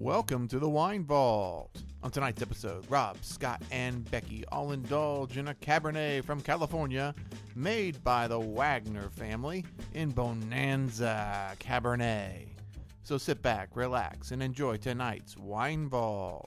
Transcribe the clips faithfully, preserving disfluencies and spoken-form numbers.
Welcome to the Wine Vault. On tonight's episode, Rob, Scott, and Becky all indulge in a Cabernet from California made by the Wagner family in Bonanza Cabernet. So sit back, relax, and enjoy tonight's Wine Vault.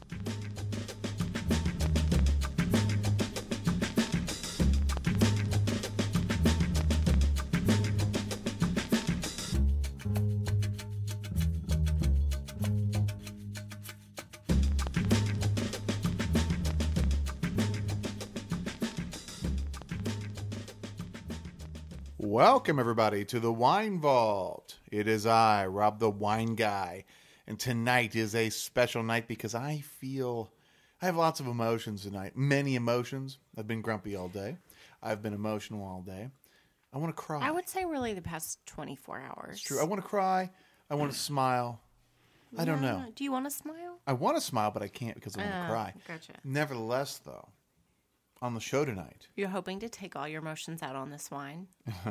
Welcome, everybody, to the Wine Vault. It is I, Rob the Wine Guy, and tonight is a special night because I feel I have lots of emotions tonight. Many emotions. I've been grumpy all day. I've been emotional all day. I want to cry. I would say really the past twenty-four hours. It's true. I want to cry. I want to smile. I don't Yeah. know. Do you want to smile? I want to smile, but I can't because I want to Oh, cry. Gotcha. Nevertheless, though, on the show tonight, You're hoping to take all your emotions out on this wine?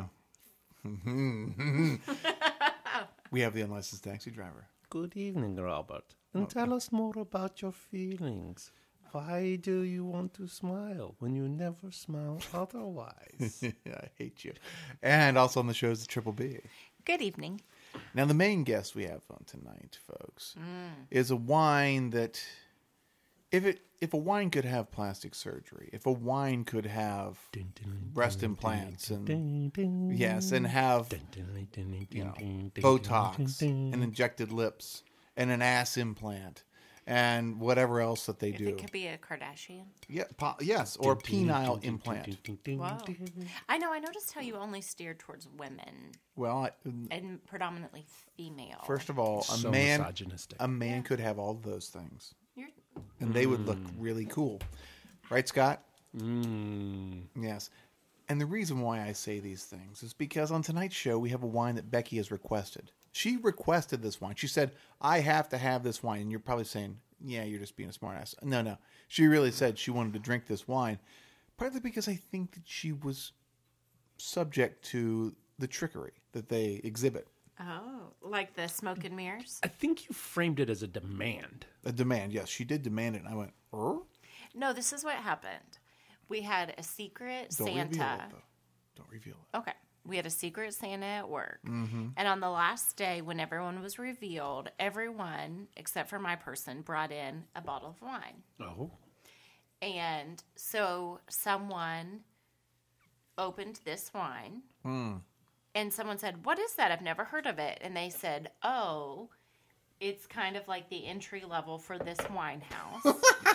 we have the unlicensed taxi driver. Good evening, Robert. And tell us more about your feelings. Why do you want to smile when you never smile otherwise? I hate you. And also on the show is the Triple B. Good evening. Now, the main guest we have on tonight, folks, is a wine that, if it if a wine could have plastic surgery, if a wine could have breast implants and yes, and have you know, Botox and injected lips and an ass implant and whatever else that they If do, it could be a Kardashian. yeah, po- yes, or penile implant. Wow. I know. I noticed how you only steered towards women Well, I, and predominantly female. first of all, a So man, misogynistic. a man could have all of those things. You're, And they would look really cool. Right, Scott? Mm. Yes. And the reason why I say these things is because on tonight's show, we have a wine that Becky has requested. She requested this wine. She said, I have to have this wine. And you're probably saying, yeah, you're just being a smartass. No, no. She really said she wanted to drink this wine, partly because I think that she was subject to the trickery that they exhibit. oh, like the smoke and mirrors? I think you framed it as a demand. A demand, yes. She did demand it. And I went, er? No, this is what happened. We had a secret Don't reveal Santa. it, though. Don't reveal it. Okay. We had a secret Santa at work. Mm-hmm. And on the last day, when everyone was revealed, everyone, except for my person, brought in a bottle of wine. Oh. And so someone opened this wine. Mm. And someone said, "What is that? I've never heard of it." And they said, "Oh, it's kind of like the entry level for this wine house."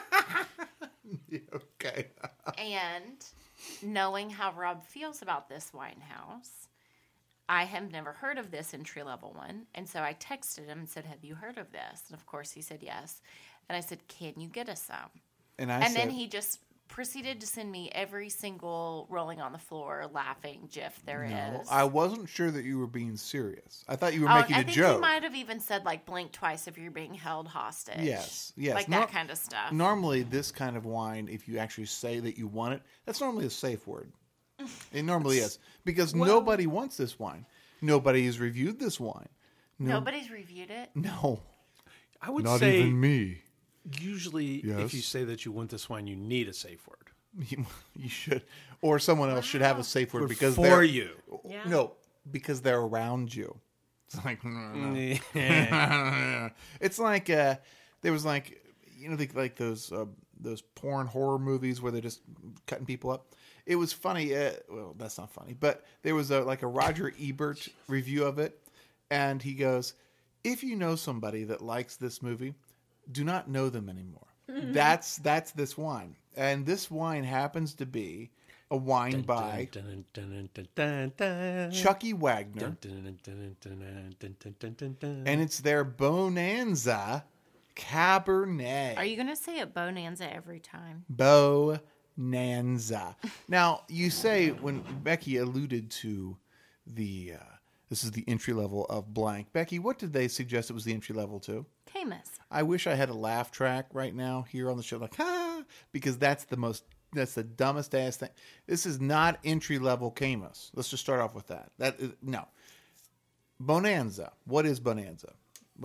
Okay. And knowing how Rob feels about this wine house, I have never heard of this entry level one. And so I texted him and said, "Have you heard of this?" And of course he said yes. And I said, "Can you get us some?" And I and said, then he just proceeded to send me every single rolling on the floor laughing gif there no, is. I wasn't sure that you were being serious. I thought you were Oh, making I a think joke. he might have even said like blink twice if you're being held hostage. Yes, yes. Like Nor- that kind of stuff. Normally, this kind of wine, if you actually say that you want it, that's normally a safe word. It normally is. Because Well- nobody wants this wine. Nobody has reviewed this wine. No, Nobody's reviewed it. No. I would Not say even me. usually Yes. if you say that you want this wine, you need a safe word. You, you should. Or someone else should have a safe word Word because for they're... you. Yeah. No, because they're around you. It's like... no, no. Yeah. It's like uh, there was like you know the, like those uh, those porn horror movies where they're just cutting people up. It was funny. Uh, well, that's not funny, but there was a like a Roger Ebert review of it, and he goes, "If you know somebody that likes this movie, do not know them anymore." That's that's this wine, and this wine happens to be a wine by Dun, dun, dun, dun, dun. Chucky Wagner, Dun, dun, dun, dun, dun, dun, dun, dun, dun, dun. and it's their Bonanza Cabernet. Are you going to say it Bonanza every time? Bonanza. Now, you say when Becky alluded to the, uh, this is the entry level of blank. Becky, what did they suggest it was the entry level to? Camus. I wish I had a laugh track right now here on the show, like, ha, because that's the most, that's the dumbest ass thing. This is not entry level Camus. Let's just start off with that. That is, no. Bonanza. What is Bonanza? Well,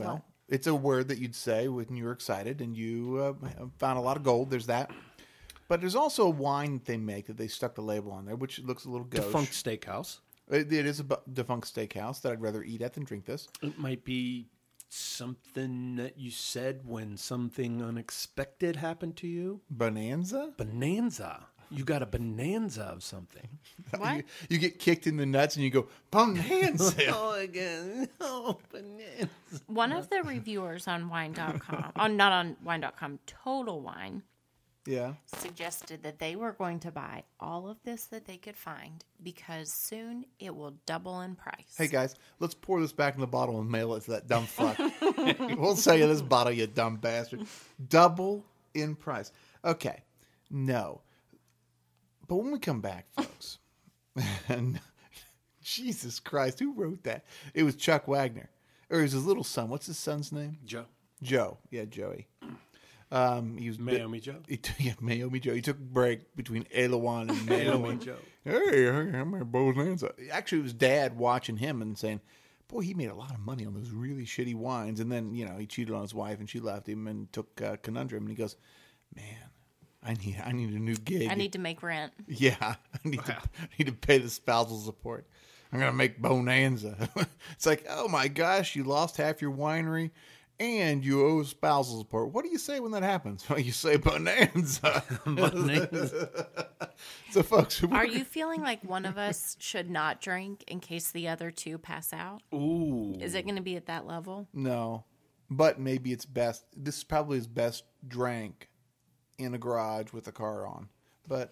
It's a word that you'd say when you were excited and you uh, found a lot of gold. There's that. But there's also a wine that they make that they stuck the label on there, which looks a little gauche. Defunct Steakhouse. It, it is a bu- defunct steakhouse that I'd rather eat at than drink this. It might be something that you said when something unexpected happened to you. Bonanza? Bonanza. You got a bonanza of something. What? You, you get kicked in the nuts and you go, Bonanza! Oh, again. Oh, bonanza. One of the reviewers on wine dot com, on not on wine dot com, Total Wine, Yeah. suggested that they were going to buy all of this that they could find because soon it will double in price. Hey, guys, let's pour this back in the bottle and mail it to that dumb fuck. We'll sell you this bottle, you dumb bastard. Double in price. Okay. No. But when we come back, folks, and Jesus Christ, who wrote that? It was Chuck Wagner. Or it was his little son. What's his son's name? Joe. Joe. Yeah, Joey. Um, he was Mayomi Joe. He t- yeah, Mayomi Joe. He took a break between Elawan and Mayomi Mayomi Joe. Hey, I'm a bonanza. Actually, it was Dad watching him and saying, boy, he made a lot of money on those really shitty wines. And then, you know, he cheated on his wife and she left him and took uh, Conundrum. And he goes, man, I need I need a new gig. I need to make rent. Yeah, I need to I need to pay the spousal support. I'm gonna make bonanza. It's like, oh my gosh, you lost half your winery, and you owe spousal support. What do you say when that happens? Well, you say bonanza. Bonanza. So, folks, Are you feeling like one of us should not drink in case the other two pass out? Ooh. Is it going to be at that level? No, but maybe it's best. This is probably his best drank in a garage with a car on, but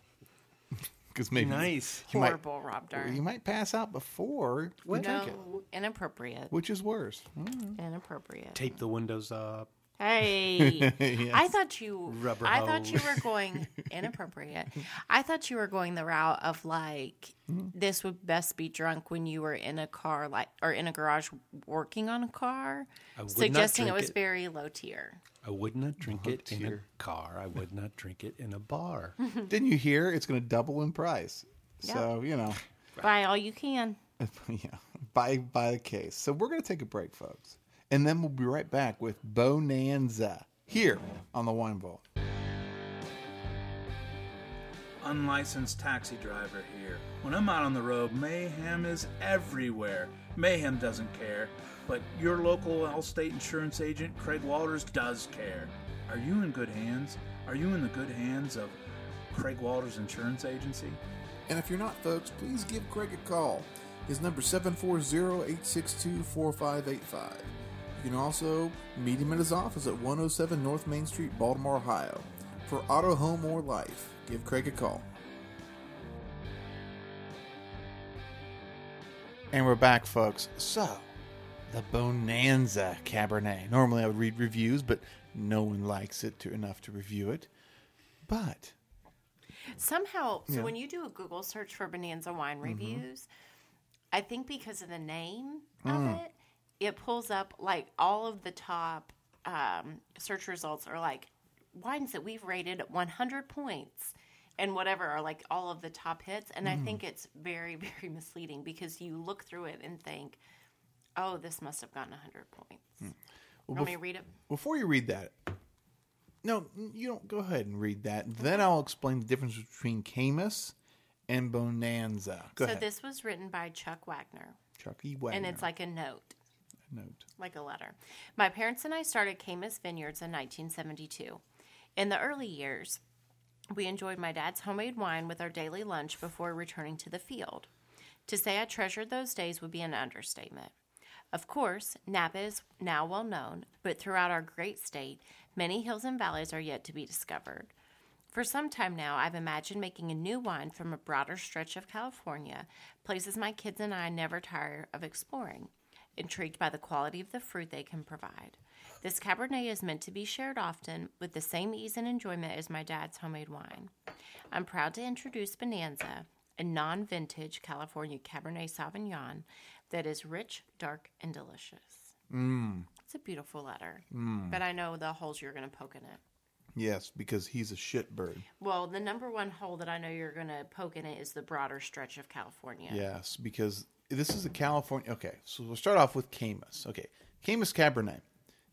because maybe Nice. you might Horrible, Rob Darn. you might pass out before you drink it, No, inappropriate. which is worse. Mm. Inappropriate. Tape the windows up. Hey, Yes. I thought you. Rubber I thought hose. you were going inappropriate. I thought you were going the route of like this would best be drunk when you were in a car, like or in a garage working on a car, I would not suggesting it drink was it. very low tier. I would not drink it in a dear. car. I would not drink it in a bar. Didn't you hear? It's going to double in price. Yeah. So you know, Buy all you can. yeah, buy buy the case. So we're going to take a break, folks, and then we'll be right back with Bonanza here on the Wine Vault. Unlicensed taxi driver here. When I'm out on the road, mayhem is everywhere. Mayhem doesn't care, but your local Allstate insurance agent, Craig Walters, does care. Are you in good hands? Are you in the good hands of Craig Walters Insurance Agency? And if you're not, folks, please give Craig a call. His number is seven four zero, eight six two, four five eight five. You can also meet him at his office at one oh seven North Main Street, Baltimore, Ohio. For auto, home, or life, give Craig a call. And we're back, folks. So, the Bonanza Cabernet. Normally I would read reviews, but no one likes it to, enough to review it. But Somehow, so Yeah. when you do a Google search for Bonanza wine reviews, I think because of the name of it, it pulls up like all of the top um, search results are like wines that we've rated at one hundred points and whatever are like all of the top hits. And I think it's very, very misleading because you look through it and think, oh, this must have gotten one hundred points. Well, Want me bef- to read it? before you read that, no, you don't. Go ahead and read that. Then I'll explain the difference between Camus and Bonanza. Go so ahead. this was written by Chuck Wagner. Chucky Wagner. And it's like a note. note. Like a letter. My parents and I started Camus Vineyards in nineteen seventy-two. In the early years, we enjoyed my dad's homemade wine with our daily lunch before returning to the field. To say I treasured those days would be an understatement. Of course, Napa is now well known, but throughout our great state, many hills and valleys are yet to be discovered. For some time now, I've imagined making a new wine from a broader stretch of California, places my kids and I never tire of exploring, intrigued by the quality of the fruit they can provide. This Cabernet is meant to be shared often with the same ease and enjoyment as my dad's homemade wine. I'm proud to introduce Bonanza, a non-vintage California Cabernet Sauvignon that is rich, dark, and delicious. Mm. It's a beautiful letter, Mm. but I know the holes you're going to poke in it. Yes, because he's a shitbird. Well, the number one hole that I know you're going to poke in it is the broader stretch of California. Yes, because this is a California. Okay, so we'll start off with Camus. Okay, Camus Cabernet.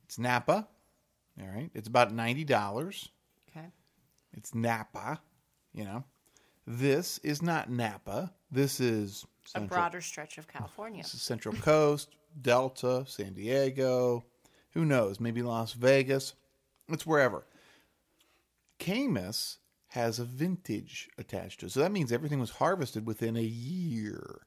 It's Napa. All right. It's about ninety dollars. Okay. It's Napa, you know. This is not Napa. This is A Central, broader stretch of California. this is Central Coast, Delta, San Diego. Who knows? Maybe Las Vegas. It's wherever. Camus has a vintage attached to it. So that means everything was harvested within a year.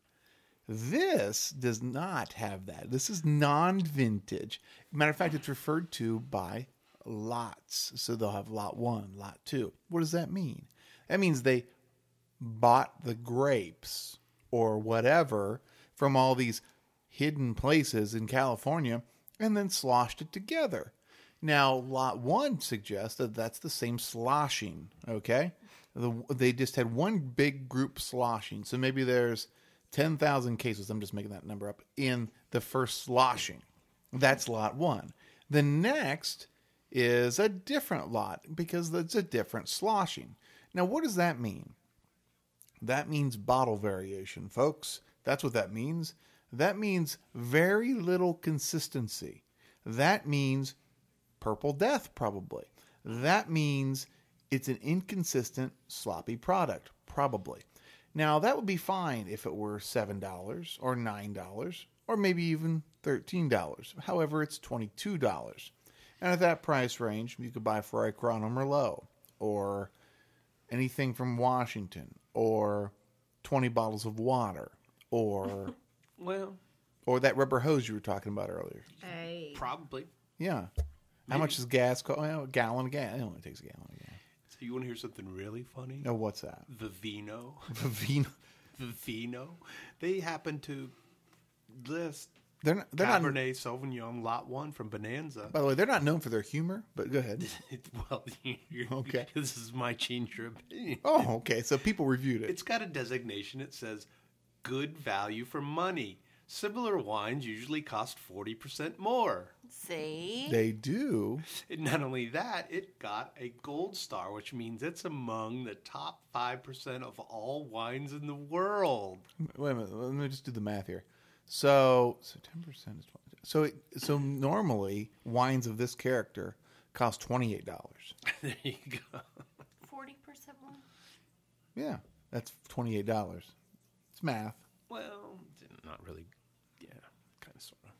This does not have that. This is non-vintage. Matter of fact, it's referred to by lots. So they'll have lot one, lot two. What does that mean? That means they bought the grapes or whatever from all these hidden places in California and then sloshed it together. Now, lot one suggests that that's the same sloshing, okay? The, they just had one big group sloshing. So maybe there's ten thousand cases, I'm just making that number up, in the first sloshing. That's lot one. The next is a different lot because it's a different sloshing. Now, what does that mean? That means bottle variation, folks. That's what that means. That means very little consistency. That means Purple Death, probably. That means it's an inconsistent, sloppy product, probably. Now, that would be fine if it were seven dollars or nine dollars or maybe even thirteen dollars. However, it's twenty-two dollars. And at that price range, you could buy Ferrari Crown Merlot or anything from Washington or twenty bottles of water or Well, or that rubber hose you were talking about earlier. Hey. probably. Yeah. How Maybe. much does gas cost? Well, a gallon of gas. It only takes a gallon of gas. So you want to hear something really funny? Oh, what's that? Vivino. Vivino. Vivino. They happen to list They're not. They're not. Cabernet Sauvignon Lot One from Bonanza. By the way, they're not known for their humor. But go ahead. well, you're, Okay. This is my change your opinion. Oh, okay. So people reviewed it. It's got a designation. It says good value for money. Similar wines usually cost forty percent more. See? They do. And not only that, it got a gold star, which means it's among the top five percent of all wines in the world. Wait a minute. Let me just do the math here. So, so ten percent is twenty. So, it, so normally wines of this character cost twenty-eight dollars. There you go. forty percent more? Yeah, that's twenty-eight dollars. It's math. Well, not really. Yeah, kind of, sort of.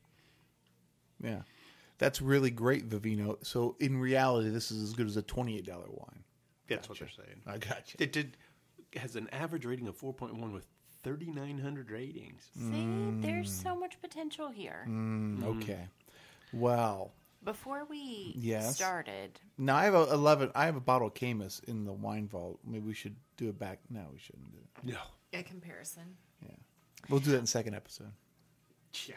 Yeah, that's really great, Vivino. So in reality, this is as good as a twenty-eight dollars wine. That's what they're saying. I got you. It did has an average rating of four point one with thirty-nine hundred ratings. See? There's so much potential here. Mm, okay. Well, Before we Yes. started, now I have a eleven. I have a bottle of Camus in the wine vault. Maybe we should do it back. No, we shouldn't do it. No. a comparison. Yeah, we'll do that in the second episode. Yeah.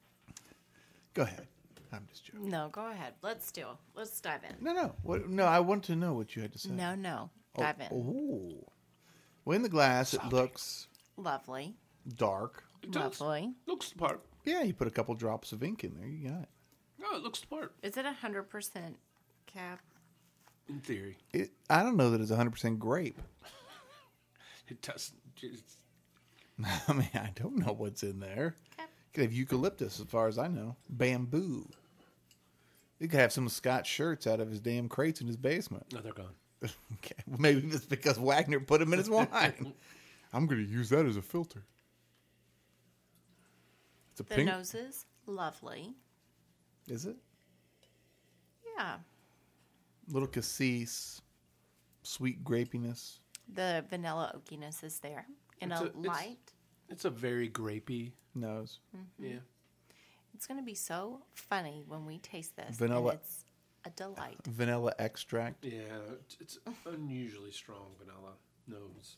Go ahead. I'm just joking. No, go ahead. Let's do. Let's dive in. No, no. What? No, I want to know what you had to say. No, no. Oh, Dive in. Oh. Well, in the glass, it looks Lovely. dark. It does. Lovely. Looks the part. Yeah, you put a couple drops of ink in there. You got it. No, it looks the part. Is it one hundred percent cap? In theory. it I don't know that it's one hundred percent grape. It doesn't. It's, I mean, I don't know what's in there. Cap. You could have eucalyptus, as far as I know. Bamboo. You could have some of Scott's shirts out of his damn crates in his basement. no, they're gone. Okay. Well, maybe it's because Wagner put them in his wine. I'm going to use that as a filter. It's a The pink. nose is lovely. Is it? Yeah. Little cassis, sweet grapiness. The vanilla oakiness is there in It's a, a- it's- light. It's a very grapey. Nose. Yeah. It's going to be so funny when we taste this. Vanilla- And it's a delight. Vanilla extract. Yeah. It's, it's unusually strong vanilla nose.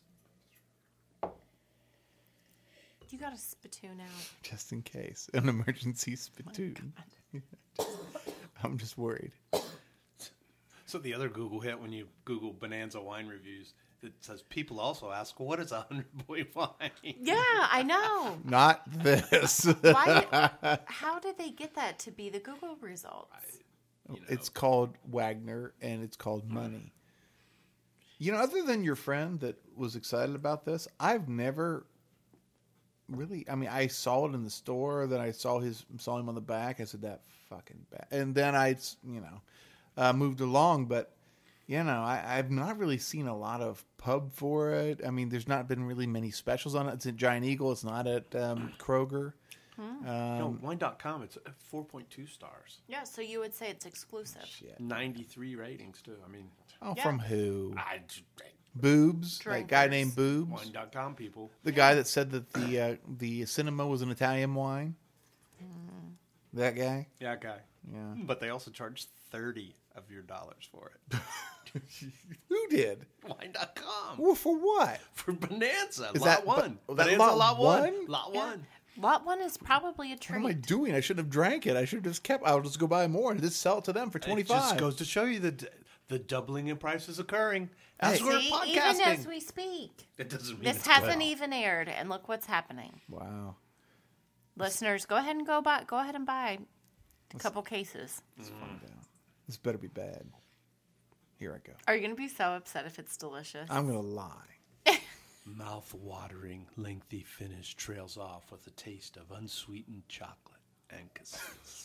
You got a spittoon out. Just in case. An emergency spittoon. I'm just worried. So the other Google hit when you Google Bonanza wine reviews, it says people also ask, what is a hundred point wine? Yeah, I know. Not this. Why? How did they get that to be the Google results? You know. It's called Wagner and it's called money. You know, other than your friend that was excited about this, I've never really. I mean, I saw it in the store. Then I saw his saw him on the back. I said, "That fucking bad." And then I, you know, uh, moved along. But you know, I, I've not really seen a lot of pub for it. I mean, there's not been really many specials on it. It's at Giant Eagle. It's not at um, Kroger. Hmm. Um, no, wine dot com, it's at four point two stars. Yeah, so you would say it's exclusive. shit. ninety-three ratings, too. I mean, Oh, Yeah. from who? I, Boobs. That guy Drinkers. named Boobs. wine dot com people. The guy that said that the uh, the cinema was an Italian wine. That guy. Yeah, guy. Yeah. But they also charge thirty of your dollars for it. Who did? wine dot com. Well, for what? For Bonanza. Is lot that- one. but- that Bonanza lot lot one? one? Lot Yeah. one. Lot one is probably a What am I treat. doing? I shouldn't have drank it. I should have just kept. I'll just go buy more and just sell it to them for twenty It five. just goes to show you that the doubling in price is occurring as Hey. we're See, podcasting. even as we speak. It doesn't mean This it's hasn't good. even aired, and look what's happening. Wow. Listeners, go ahead and go buy. Go ahead and buy a couple cases. Let's find out. This better be bad. Here I go. Are you going to be so upset if it's delicious? I'm gonna lie. Mouth-watering, lengthy finish trails off with a taste of unsweetened chocolate and cassis.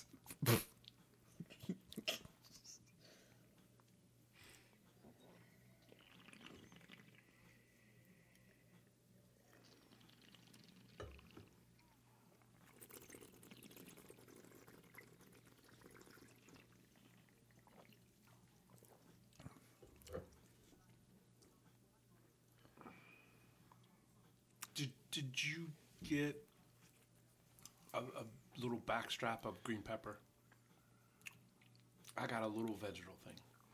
Did, did you get a, a little backstrap of green pepper? I got a little vegetal thing.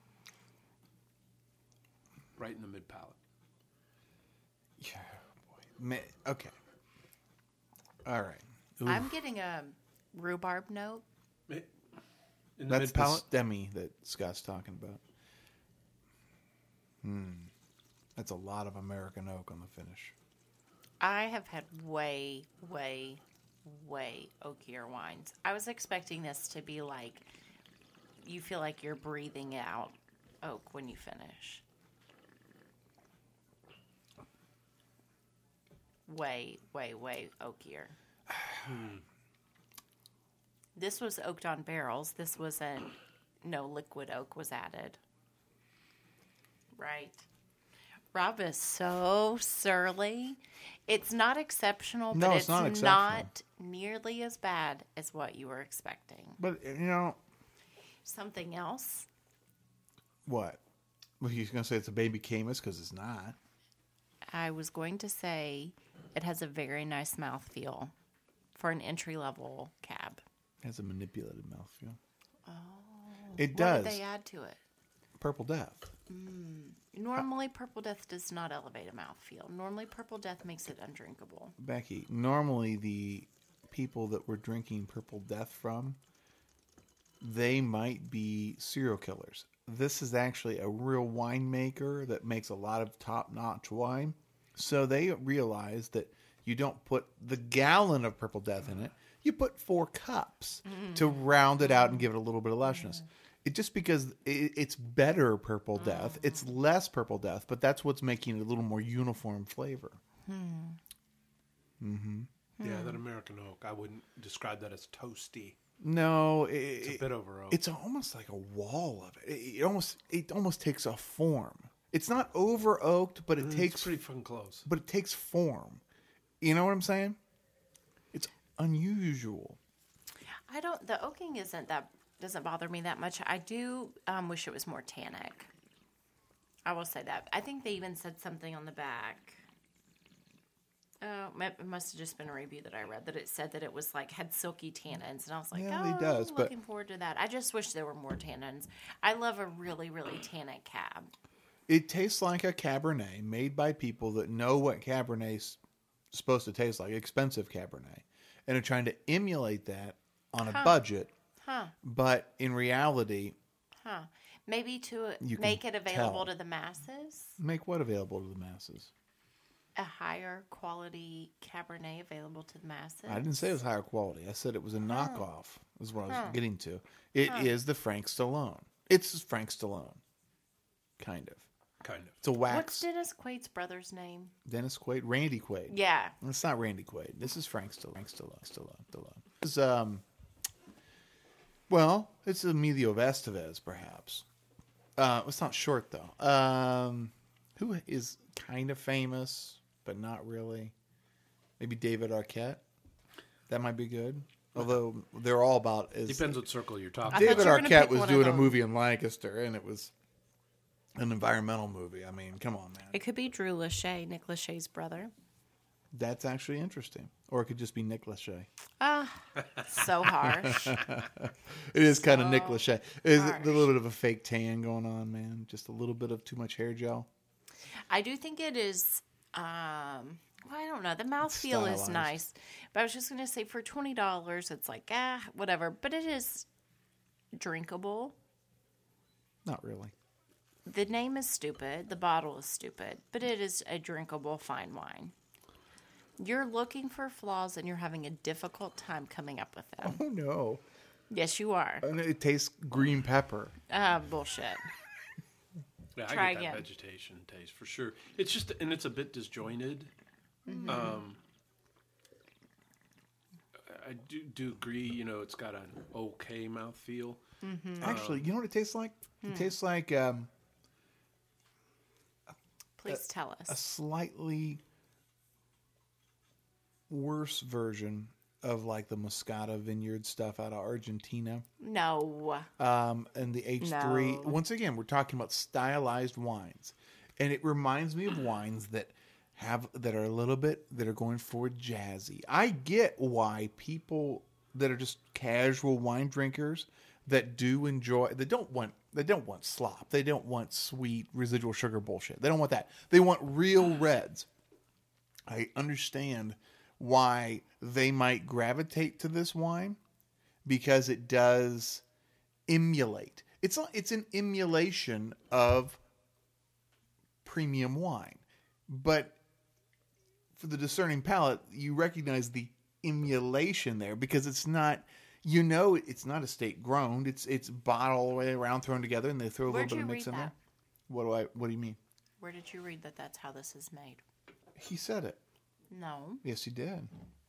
Right in the mid palate. Yeah, boy. Ma- Okay. All right. I'm getting a rhubarb note. In the That's mid the palate? stemmy that Scott's talking about. Hmm. That's a lot of American oak on the finish. I have had way, way, way oakier wines. I was expecting this to be like you feel like you're breathing out oak when you finish. Way, way, way oakier. This was oaked on barrels. This wasn't, no liquid oak was added. Right. Rob is so surly. It's not exceptional, No, but it's it's, not not, exceptional. nearly as bad as what you were expecting. But you know Something else? what? Well, he's gonna say it's a baby Camus because it's not. I was going to say it has a very nice mouthfeel for an entry level cab. It has a manipulated mouthfeel. Oh. It What does. did they add to it? Purple Death. Normally, Purple Death does not elevate a mouthfeel. Normally, Purple Death makes it undrinkable. Becky, normally the people that we're drinking Purple Death from, they might be serial killers. This is actually a real winemaker that makes a lot of top-notch wine. So they realize that you don't put the gallon of Purple Death in it. You put four cups to round it out and give it a little bit of lushness. It just because it, it's better Purple Death, it's less Purple Death, but that's what's making it a little more uniform flavor. Yeah, that American oak. I wouldn't describe that as toasty. No, it, It's a it- bit over oak. it's almost like a wall of it. It, it almost it almost takes a form. It's not over oaked, but it It's takes pretty fucking close. but it takes form. You know what I'm saying? It's unusual. I don't. The oaking isn't that doesn't bother me that much. I do um, wish it was more tannic. I will say that. I think they even said something on the back. Oh, it must have just been a review that I read that it said that it was like had silky tannins, and I was like, Yeah, oh, it does, but- looking forward to that. I just wish there were more tannins. I love a really, really tannic cab. It tastes like a Cabernet made by people that know what Cabernet's supposed to taste like, expensive Cabernet, and are trying to emulate that on a budget. Huh? But in reality, Huh? Maybe to You can make it available tell. to the masses, make what available to the masses? a higher quality Cabernet available to the masses. I didn't say it was higher quality. I said it was a knockoff. Is what I was getting to. It is the Frank Stallone. It's Frank Stallone, kind of. Kind of. It's a wax. What's Dennis Quaid's brother's name? Dennis Quaid, Randy Quaid. Yeah. It's not Randy Quaid. This is Frank Stallone. Frank Stallone. Stallone. Stallone. It's, um, well, it's Emilio Estevez, perhaps. Uh, it's not short though. Um, who is kind of famous, but not really? Maybe David Arquette. That might be good. Although they're all about is Depends what circle you're talking. I about. thought David you were gonna Arquette pick was one of doing a them. movie in Lancaster, and it was an environmental movie. I mean, come on, man. It could be Drew Lachey, Nick Lachey's brother. That's actually interesting. Or it could just be Nick Lachey. Ah, so harsh. It is kind of Nick So Lachey. Is it harsh. a little bit of a fake tan going on, man? Just a little bit of too much hair gel. I do think it is. Um, well, I don't know. The mouthfeel is stylized. nice, but I was just gonna say for twenty dollars, it's like ah, whatever. But it is drinkable. Not really. The name is stupid. The bottle is stupid, but it is a drinkable fine wine. You're looking for flaws, and you're having a difficult time coming up with them. Oh no! Yes, you are. And it tastes green pepper. Ah, bullshit. Yeah, Try I get again. that vegetation taste for sure. It's just, and it's a bit disjointed. Mm-hmm. Um, I do do agree. You know, it's got an okay mouthfeel. Mm-hmm. Actually, you know what it tastes like? Hmm. It tastes like um, Please tell a us. slightly worse version of like the Moscato Vineyard stuff out of Argentina. No. Um, and the H three. No. Once again, we're talking about stylized wines, and it reminds me of wines that have that are a little bit that are going for jazzy. I get why people that are just casual wine drinkers that do enjoy. They don't want. They don't want slop. They don't want sweet residual sugar bullshit. They don't want that. They want real reds. I understand why they might gravitate to this wine because it does emulate. It's a- it's an emulation of premium wine, but for the discerning palate, you recognize the emulation there because it's not. You know, it's not estate grown. It's it's bottled all the way around, thrown together, and they throw a Where'd little bit you of mix read in there. that? What do I? What do you mean? Where did you read that that's how this is made? He said it. No. Yes, he did.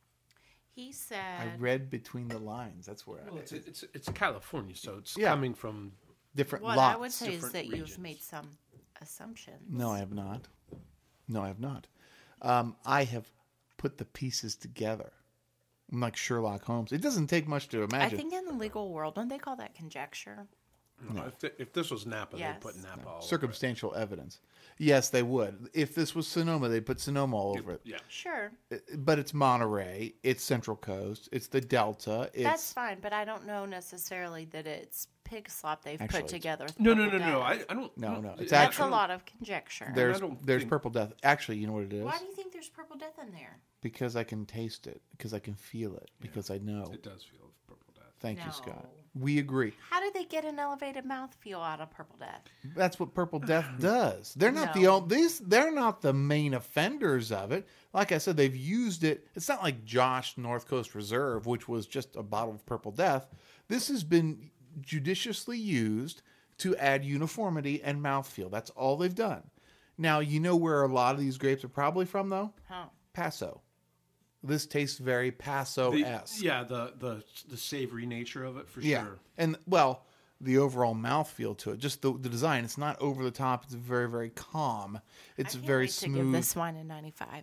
He I said read between the lines. That's where Well, I it's it's it's California, so it's Yeah. coming from. different what lots. I would say is different that you've regions. made some assumptions. No, I have not. No, I have not. Um, I have put the pieces together. I'm like Sherlock Holmes. It doesn't take much to I imagine. think in the legal world, don't they call that conjecture? If, th- if this was Napa, Yes. they'd put Napa all over it. Circumstantial evidence. Yes, they would. If this was Sonoma, they'd put Sonoma all over it. Yeah. Sure. But it's Monterey. It's Central Coast. It's the Delta. It's That's fine, but I don't know necessarily that it's pig slop they've Actually, put together. with No, no, no, purple no. death. I, I don't. No, no, it's That's actually- a lot of conjecture. there's I don't there's think- Purple Death. Actually, you know what it is? Why do you think there's purple death in there? Because I can taste it. Because I can feel it. Because I know. It does feel purple death. Thank you, No. Scott. We agree. How did they get an elevated mouthfeel out of purple death? That's what Purple Death does. They're not the No. only these. They're not the main offenders of it. Like I said, they've used it. It's not like Josh North Coast Reserve, which was just a bottle of Purple Death. This has been judiciously used to add uniformity and mouthfeel. That's all they've done. Now you know where a lot of these grapes are probably from, though. Huh. Paso. This tastes very Paso-esque. The, yeah, the, the the savory nature of it for Yeah. sure. And, well, the overall mouthfeel to it, just the, the design. It's not over the top. It's very, very calm. It's I can't very wait smooth. to give this wine a ninety-five.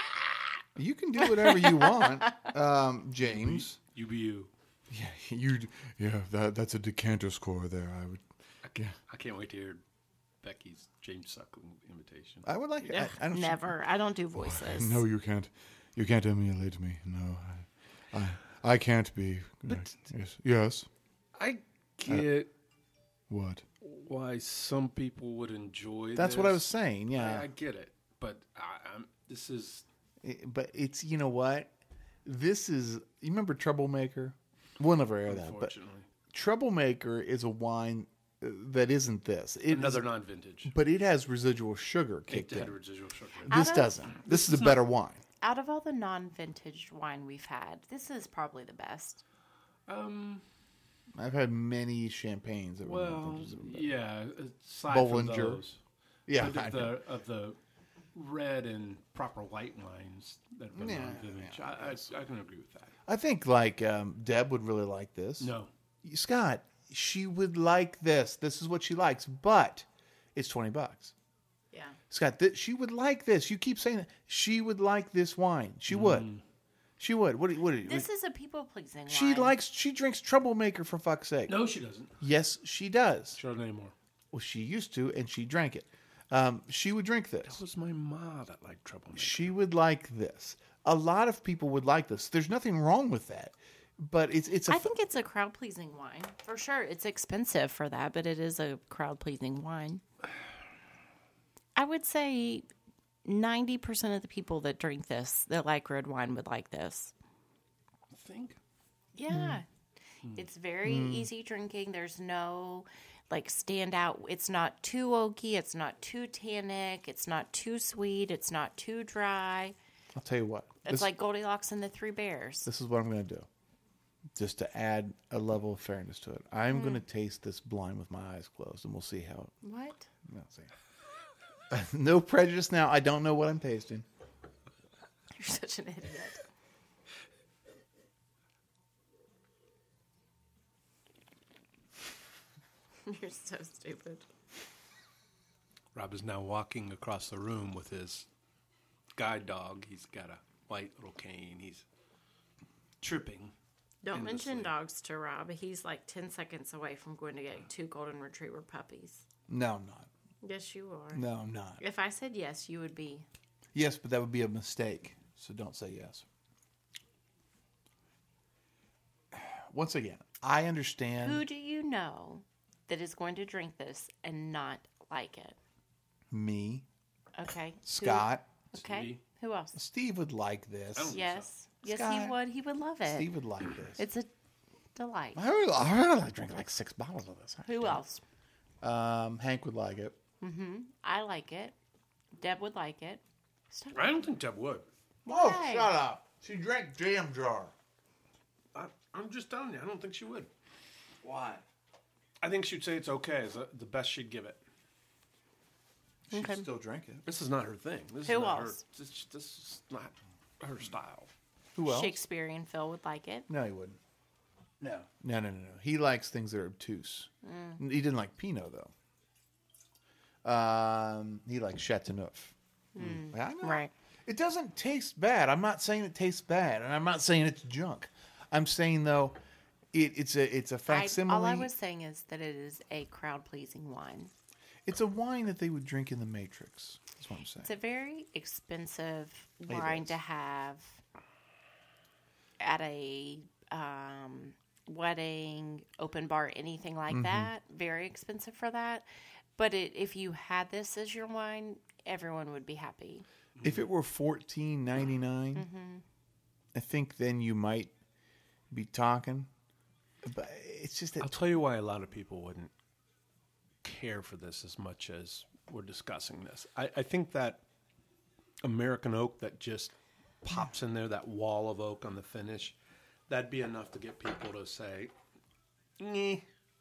You can do whatever you want, um, James. You be you. Yeah, you. Yeah, that that's a decanter score there. I would. I can't, I can't wait to hear Becky's James Suckling imitation. I would like. I, I don't, Never. I don't do voices. No, you can't. You can't emulate me. No, I. I, I can't be. But- yes. Yes. I get What? why some people would enjoy. That's what I this. was saying. Yeah. I, I get it, but I, I'm. This is It- but it's you know what, this is. You remember Troublemaker? We'll never air that. But unfortunately Troublemaker is a wine uh, that isn't this. It another is- non-vintage. but it has residual sugar It kicked had in. residual sugar. This Out of- doesn't. This is a better wine. Out of all the non-vintage wine we've had, this is probably the best. Um. I've had many champagnes that were Well, not vintages that were better. yeah. Aside Bollinger. from those, Yeah, of I know. the of the red and proper white wines that have been Yeah, on vintage. yeah, I, I I can agree with that. I think like um, Deb would really like this. No, Scott, she would like this. This is what she likes, but it's twenty bucks. Yeah. Scott, th- she would like this. You keep saying that. She would like this wine. She would. She would. What? do- What? do- This is a people pleasing wine. she likes. She drinks Troublemaker for fuck's sake. no, she doesn't. Yes, she does. Chardonnay more. Well, she used to, and she drank it. Um, she would drink this. It was my ma that liked troublemaker. She would like this. A lot of people would like this. There's nothing wrong with that, but it's it's a I think it's a crowd pleasing wine for sure. It's expensive for that, but it is a crowd pleasing wine. I would say ninety percent of the people that drink this, that like red wine, would like this. I think. Yeah. It's very easy drinking. There's no like standout. It's not too oaky. It's not too tannic. It's not too sweet. It's not too dry. I'll tell you what. It's This, like Goldilocks and the Three Bears. this is what I'm going to do, just to add a level of fairness to it. I'm going to taste this blind with my eyes closed, and we'll see how. What? No, see. No prejudice. Now I don't know what I'm tasting. You're such an idiot. You're so stupid. Rob is now walking across the room with his guide dog. He's got a white little cane. He's tripping. Don't mention endlessly. dogs to Rob. He's like ten seconds away from going to get two golden retriever puppies. No, I'm not. Yes, you are. No, I'm not. If I said yes, you would be. Yes, but that would be a mistake. So don't say yes. Once again, I understand. Who do you know that is going to drink this and not like it? Me, Okay. Who- Scott, okay. Steve. Who else? Steve would like this. I don't- Yes. Yes, Scott. he would. He would love it. Steve would like this. It's a delight. I would, I would like drink like six bottles of this. Who else? Um, Hank would like it. I like it. Deb would like it. Stop. I don't think Deb would. Oh, Why? shut up! She drank jam jar. I, I'm just telling you, I don't think she would. Why? I think she'd say it's okay. Is the- the best she'd give it. She'd Okay. still drink it. This is not her thing. This Who is not else? Her, this, this is not her style. Who else? Shakespearean Phil would like it. No, he wouldn't. No. No, no, no, no. He likes things that are obtuse. He didn't like Pinot, though. Um, he likes Chateauneuf. I know. Right. It doesn't taste bad. I'm not saying it tastes bad, and I'm not saying it's junk. I'm saying though, it, it's a it's a I, facsimile. all I was saying is that it is a crowd pleasing wine. It's a wine that they would drink in the Matrix. That's what I'm saying. It's a very expensive It wine is. to have at a um, wedding, open bar, anything like Mm-hmm. that. Very expensive for that. But it, if you had this as your wine, everyone would be happy. If it were fourteen ninety nine, Mm-hmm. I think then you might be talking. But it's just that I'll tell you why a lot of people wouldn't care for this as much as we're discussing this. I, I think that American oak that just pops in there, that wall of oak on the finish, that'd be enough to get people to say, "Nyeh."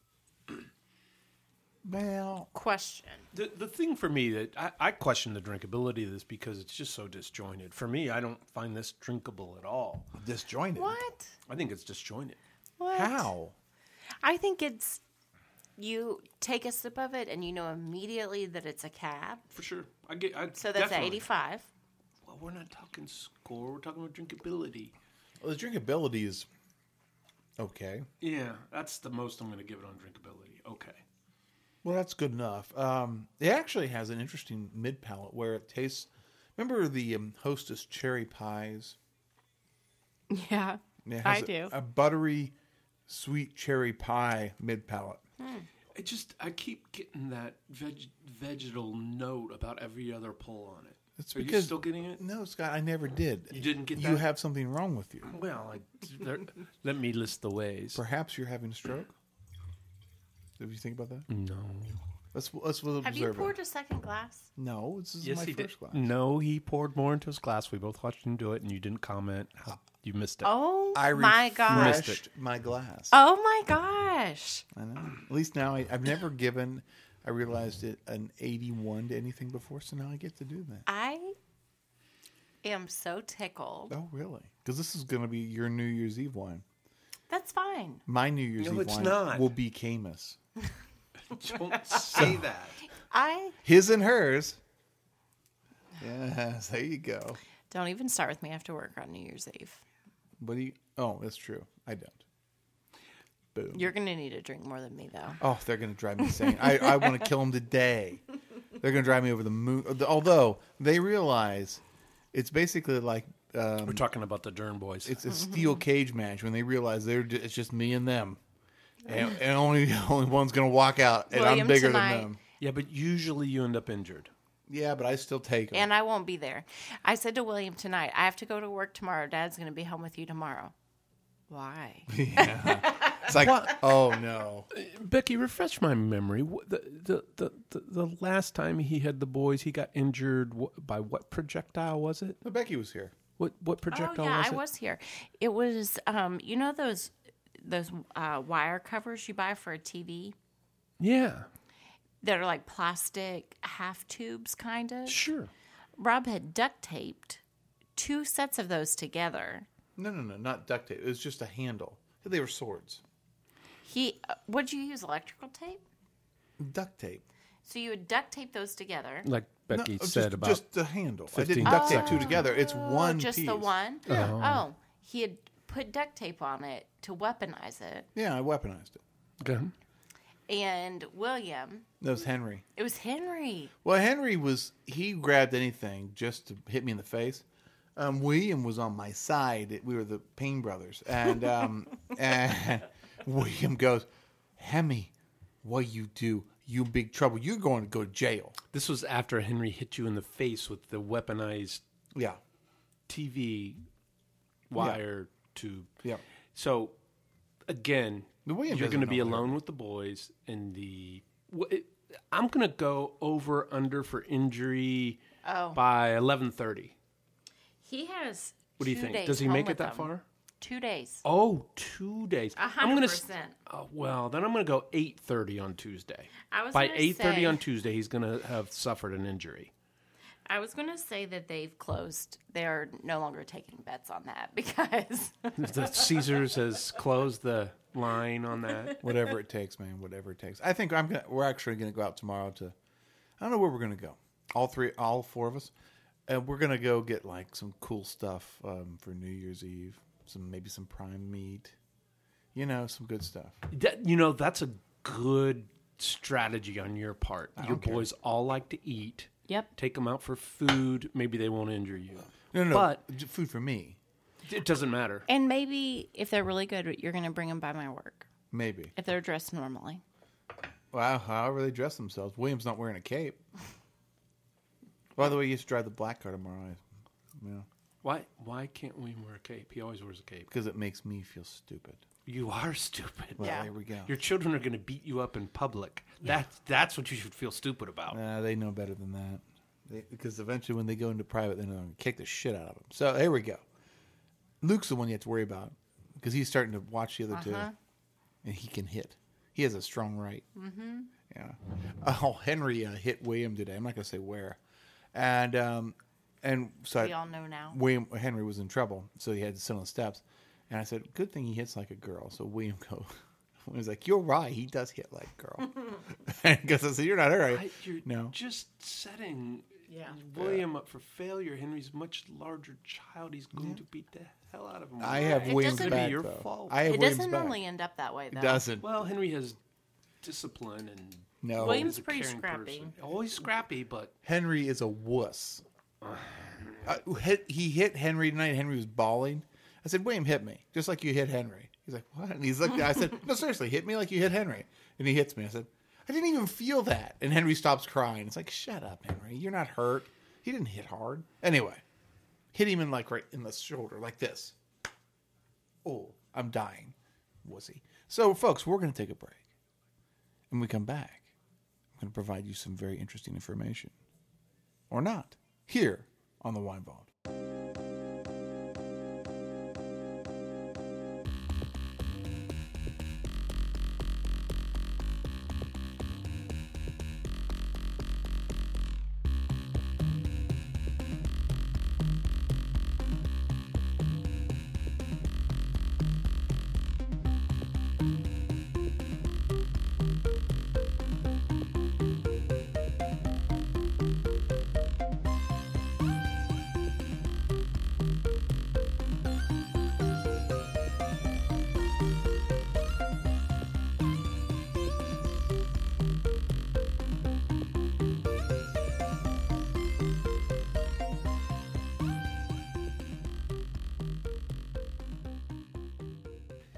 well, Question. The the thing for me that I, I question the drinkability of this because it's just so disjointed. For me, I don't find this drinkable at all. disjointed. What? I think it's disjointed. What? How? I think it's, you take a sip of it and you know immediately that it's a cab. For sure. I get I So that's definitely. at eighty-five. Well, we're not talking score, we're talking about drinkability. Well, the drinkability is okay. Yeah, that's the most I'm going to give it on drinkability. Okay. Well, that's good enough. Um, it actually has an interesting mid palate where it tastes. Remember the um, Hostess cherry pies? Yeah, It I has a, do. A buttery, sweet cherry pie mid palate. I just, I keep getting that veg, vegetal note about every other pull on it. It's Are you because still getting it? No, Scott, I never did. You didn't get You that? have something wrong with you. Well, I, there, let me list the ways. Perhaps you're having a stroke. Did you think about that? No. Let's let's observe Have you it. poured a second glass? No, this is Yes, my he first did. glass. No, he poured more into his glass. We both watched him do it, and you didn't comment. How, you missed it. Oh I my gosh. refreshed my glass. Oh my gosh. I know. At least now I, I've never given. I I realized it an eighty-one to anything before, so now I get to do that. I am so tickled. Oh, really? Because this is going to be your New Year's Eve wine. That's fine. My New Year's No, Eve it's wine not. will be Camus. Don't say that. I His and hers. Yes, there you go. don't even start with me. I have to work on New Year's Eve. What do you? Oh, that's true. I don't. Boom. You're going to need to drink more than me, though. Oh, they're going to drive me insane. I, I want to kill them today. They're going to drive me over the moon. Although they realize it's basically like um, We're talking about the Dern boys. it's a steel cage match when they realize they're ju- it's just me and them, and, and only only one's going to walk out, and William I'm bigger tonight. than them. yeah, but usually you end up injured. Yeah, but I still take them. And I won't be there. I said to William tonight, I have to go to work tomorrow. Dad's going to be home with you tomorrow. Why? It's like, oh no. Becky, refresh my memory. Wh- The, the, the, the, the last time he had the boys, he got injured wh- by what projectile was it? Well, Becky was here. What what Oh, projectile yeah, was I it? was here. It was, um, you know those those uh, wire covers you buy for a T V Yeah, that are like plastic half tubes, kind of? sure. Rob had duct taped two sets of those together. No, no, no, not duct tape. It was just a handle. They were swords. He, uh, what'd you use, electrical tape? Duct tape. So you would duct tape those together. Like Becky No, said just, about just the handle. I fifteen didn't duct tape seconds. two together. It's Oh, one just piece. the one? Yeah. Oh, he had put duct tape on it to weaponize it. Yeah, I weaponized it. Okay. And William, That was Henry. it was Henry. Well, Henry was, he grabbed anything just to hit me in the face. Um, William was on my side. We were the Payne brothers. And, um, and William goes, Hemi, what you do? You in big trouble. You're going to go to jail. This was after Henry hit you in the face with the weaponized Yeah. T V wire tube. Yeah. So, again, The William you're doesn't going to be know what alone with the boys in the. wh- it- I'm going to go over under for injury Oh. by eleven thirty. He has. What do you two think? days Does he home make it with that them. far? Two days. Oh, two days. A I'm hundred gonna s- percent. Oh, well, then I'm going to go eight thirty on Tuesday. I was By gonna eight thirty say- on Tuesday, he's going to have suffered an injury. I was going to say that they've closed. They're no longer taking bets on that because The Caesars has closed the line on that. Whatever it takes, man. Whatever it takes. I think I'm gonna. We're actually gonna go out tomorrow to. I don't know where we're gonna go. All three, all four of us, and we're gonna go get like some cool stuff um, for New Year's Eve. Some maybe some prime meat. You know, some good stuff. That, you know, that's a good strategy on your part. Your don't care. boys all like to eat. Yep. Take them out for food. Maybe they won't injure you. No, no, But- no. Food for me, It doesn't matter. And maybe if they're really good, you're going to bring them by my work maybe. if they're dressed normally. Wow, however they dress themselves. William's not wearing a cape. By the way, he used to drive the black car tomorrow. I- Yeah, Why Why can't William wear a cape? He always wears a cape. because it makes me feel stupid. You are stupid. Well, Yeah. there we go. Your children are going to beat you up in public. That's that's what you should feel stupid about. Nah, they know better than that. They, because eventually, when they go into private, they're going to kick the shit out of them. So here we go. Luke's the one you have to worry about because he's starting to watch the other two, and he can hit. He has a strong right. Mm-hmm. Yeah. Oh, Henry uh, hit William today. I'm not going to say where, and um, and so We I, all know now. William Henry was in trouble, so he had to sit on the steps. And I said, "Good thing he hits like a girl." So William goes. He was like, "You're right. He does hit like a girl." Because I said, "You're not hurt." I, you're No. just setting Yeah. William up for failure. Henry's a much larger child. He's going to beat the hell out of him. I have It Williams doesn't- back, Be your though. fault. I have It Williams doesn't back. normally end up that way, though. It doesn't. Well, Henry has discipline and No. Williams- is a pretty caring scrappy. person. Always scrappy, but Henry is a wuss. Uh, hit, he hit Henry tonight. Henry was bawling. I said, William, hit me. Just like you hit Henry. He's like, what? And he's like, I said, no, seriously, hit me like you hit Henry. And he hits me. I said, I didn't even feel that. And Henry stops crying. It's like, shut up, Henry. You're not hurt. He didn't hit hard. Anyway, hit him in like right in the shoulder, like this. Oh, I'm dying. Wussy. So, folks, we're going to take a break. When we come back, I'm going to provide you some very interesting information. Or not. Here on the Wine Vault.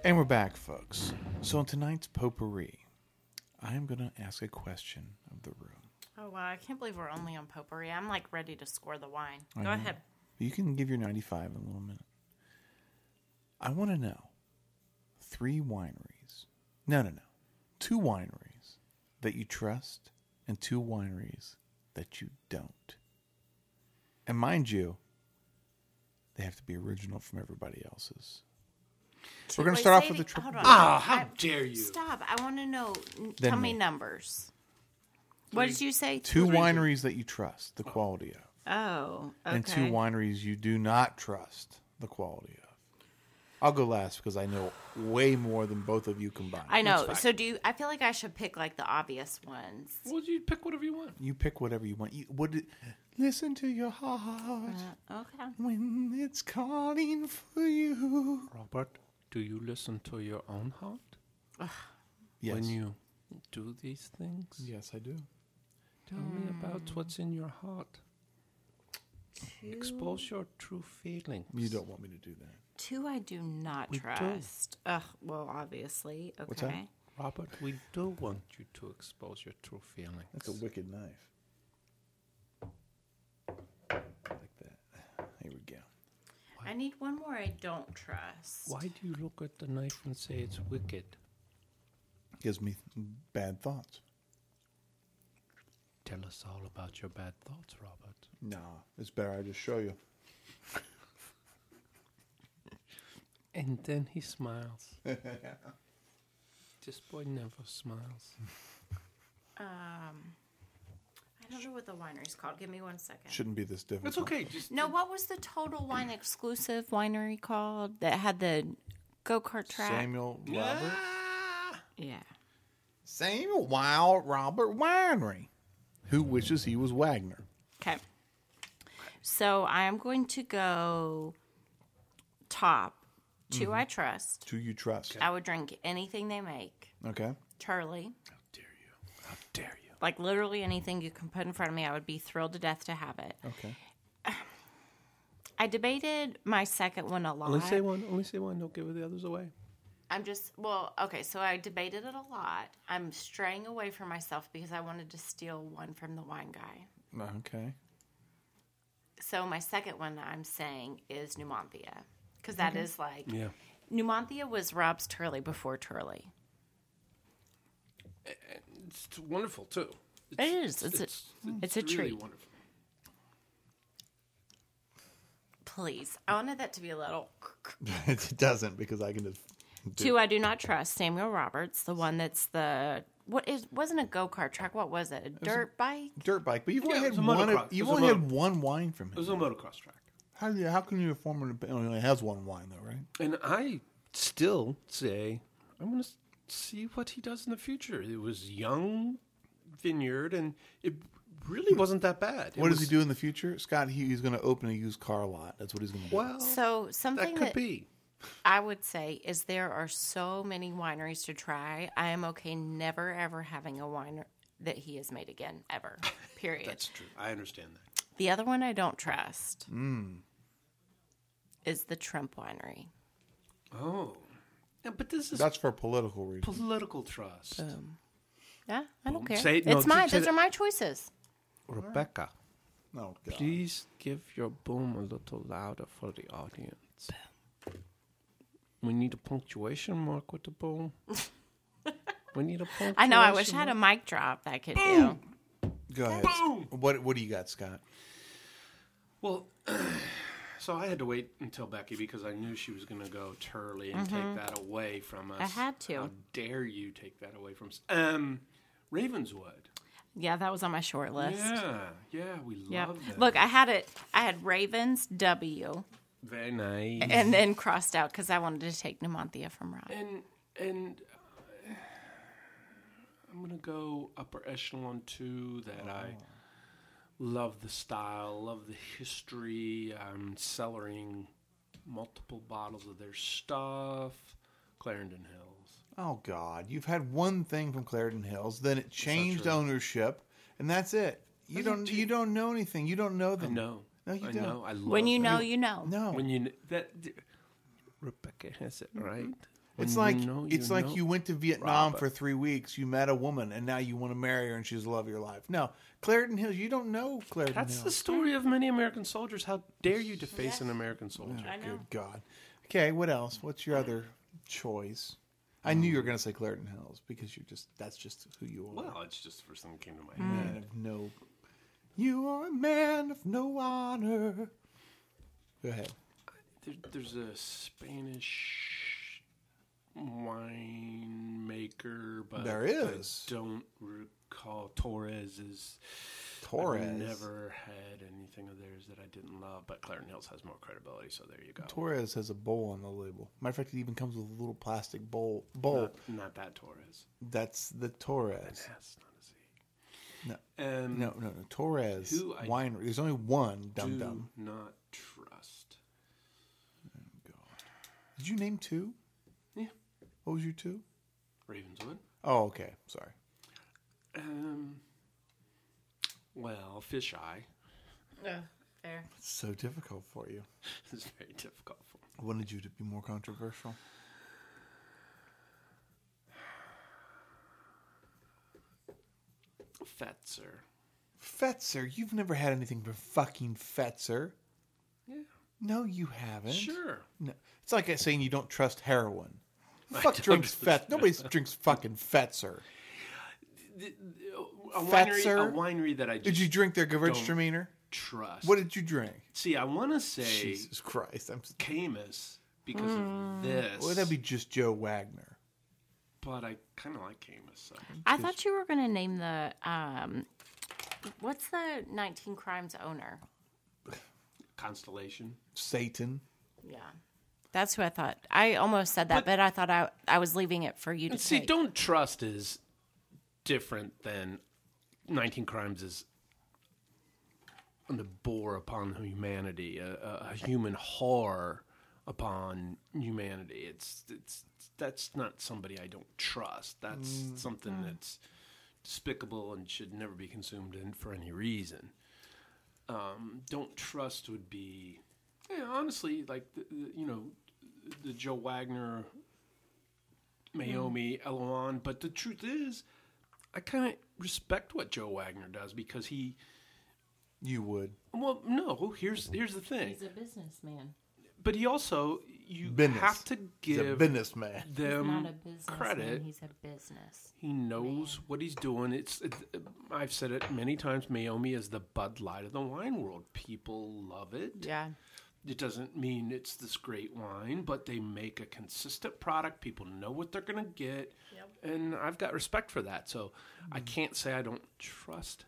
And we're back, folks. So in tonight's potpourri, I am going to ask a question of the room. Oh, wow. I can't believe we're only on potpourri. I'm like ready to score the wine. I Go know. ahead. You can give your ninety-five in a little minute. I want to know three wineries. No, no, no. Two wineries that you trust and two wineries that you don't. And mind you, they have to be original from everybody else's. We're going to Wait, start off say with the it- triple. hold on. Ah, how I- dare you. Stop. I want to know. n- Then Tell me me. numbers. What did you say? Two Three. wineries that you trust the quality of. Oh, okay. And two wineries you do not trust the quality of. I'll go last because I know way more than both of you combined. I know. fine. So do you, I feel like I should pick like the obvious ones. Well, you pick whatever you want. You pick whatever you want. You, what did, listen to your heart Okay. when it's calling for you. Robert, do you listen to your own heart Yes. when you do these things? Yes, I do. Tell me about what's in your heart. Expose your true feelings. You don't want me to do that. Two I do not We do. trust. Ugh, well, obviously. Okay. What's that? Robert, we do want you to expose your true feelings. That's a wicked knife. Like that. Here we go. I need one more I don't trust. Why do you look at the knife and say it's wicked? Gives me bad thoughts. Tell us all about your bad thoughts, Robert. Nah, it's better I just show you. And then he smiles. This boy never smiles. Um, I don't know what the winery's called. Give me one second. Shouldn't be this difficult. It's okay. Just No, what was the Total Wine exclusive winery called that had the go kart track? Samuel Robert. Yeah. Samuel Wild Robert Winery. Who wishes he was Wagner? Okay. So I am going to go top. Two I trust. Who you trust? I would drink anything they make. Okay. Charlie. How dare you? How dare you? Like literally anything you can put in front of me, I would be thrilled to death to have it. Okay. I debated my second one a lot. Only say one. Only say one. Don't give the others away. I'm just, well, okay, so I debated it a lot. I'm straying away from myself because I wanted to steal one from the wine guy. Okay. So my second one I'm saying is Numantia. Because that is like, Yeah. Numantia was Rob's Turley before Turley. It's wonderful too. It is. It's a- it's a really treat. Wonderful. Please. I wanted that to be a little. It doesn't because I can just. do- Two I do not trust. Samuel Roberts, the one that's the, what is, wasn't a go-kart track. What was it? A dirt bike? Dirt bike, but you've Yeah, only it had was a one. motocross. You've It was only a had moto- one wine from It him. was a motocross track. How do you, how can you form an? It only has one wine though, right? And I still say, I want to see what he does in the future. It was young vineyard, and it really wasn't that bad. It What does was- he do in the future, Scott? He, he's going to open a used car lot. That's what he's going to do. Well, So something that could that be. I would say is there are so many wineries to try. I am okay never ever having a wine that he has made again ever. Period. That's true. I understand that. The other one I don't trust Mm. is the Trump Winery. Oh, yeah, but this is That's for political reasons. political trust. Boom. Yeah, I don't care. Say it- no, it's mine. say Those that- are my choices. Rebecca, Oh, God. please give your boom a little louder for the audience. We need a punctuation mark with the boom. We need a punctuation I know. I wish I had a mark. mic drop that I could do. Go ahead. Boom! What What do you got, Scott? Well, so I had to wait until Becky because I knew she was going to go Turley and take that away from us. I had to. How dare you take that away from us? Um, Ravenswood. Yeah, that was on my short list. Yeah, yeah, we Yeah. love that. Look, I had it. I had Ravens W, Very nice. and then crossed out because I wanted to take Numantia from Rob. And and uh, I'm gonna go upper echelon too. That I love the style, love the history. I'm cellaring multiple bottles of their stuff. Clarendon Hills. Oh God, you've had one thing from Clarendon Hills, then it changed true. ownership, and that's it. You don't you don't know anything. You don't know I them. know. No, you I don't. know. I love When you that. know, you know. No. When you kn- that d- Rebecca has it right. It's When like you know, it's you like know. you went to Vietnam Rob for it. three weeks. You met a woman, and now you want to marry her, and she's the love of your life. No, Clarendon Hills. You don't know Clarendon That's Hills. the story of many American soldiers. How dare you deface an American soldier? I know. Good God. Okay, what else? What's your other choice? I knew you were going to say Clarendon Hills because you're just that's just who you are. Well, it's just the first thing that came to my Man head. of no. You are a man of no honor. Go ahead. There, there's a Spanish winemaker, but There is. I don't recall. Torres is. Torres. I've never had anything of theirs that I didn't love, but Clarendon Hills has more credibility, so there you go. Torres has a bowl on the label. Matter of fact, it even comes with a little plastic bowl. Bowl. Not, not that Torres. That's the Torres. That's not a Z. No, Um, no, no, no. Torres Who I winery. There's only one. Dum do dum. not trust. Did you name two? Yeah. What was your two? Ravenswood. Oh, okay. Sorry. Um. Well, Fisheye Yeah, fair. It's so difficult for you. is very difficult for me. I wanted you to be more controversial. Fetzer. Fetzer, you've never had anything from fucking Fetzer. Yeah. No, you haven't. Sure. No. It's like saying you don't trust heroin. I Fuck don't drinks trust Fet. Nobody drinks fucking Fetzer. A winery, Fetzer? a winery that I just Did you drink their Gewürztraminer? trust. What did you drink? See, I want to say Jesus Christ. I'm s- Camus because of this. Well, that'd be just Joe Wagner. But I kind of like Camus. So. I thought you were going to name the um, what's the nineteen Crimes owner? Constellation. Satan. Yeah, that's who I thought. I almost said that, but, But- I thought I I was leaving it for you to See, take. don't trust is different than nineteen Crimes is the bore upon humanity, a, a, a human horror upon humanity. It's it's that's not somebody I don't trust. That's something that's despicable and should never be consumed in, for any reason. Um, don't trust would be, yeah, honestly, like the, the, you know, the Joe Wagner, Naomi Eloan. But the truth is, I kind of respect what Joe Wagner does because he. You would. Well, no. Here's here's the thing. He's a businessman. But he also you Business. have to He's a give businessman. He's them not a businessman. credit. He's a business. He knows what he's doing. It's it, I've said it many times. Maomi is the Bud Light of the wine world. People love it. Yeah. It doesn't mean it's this great wine, but they make a consistent product. People know what they're going to get, and I've got respect for that. So I can't say I don't trust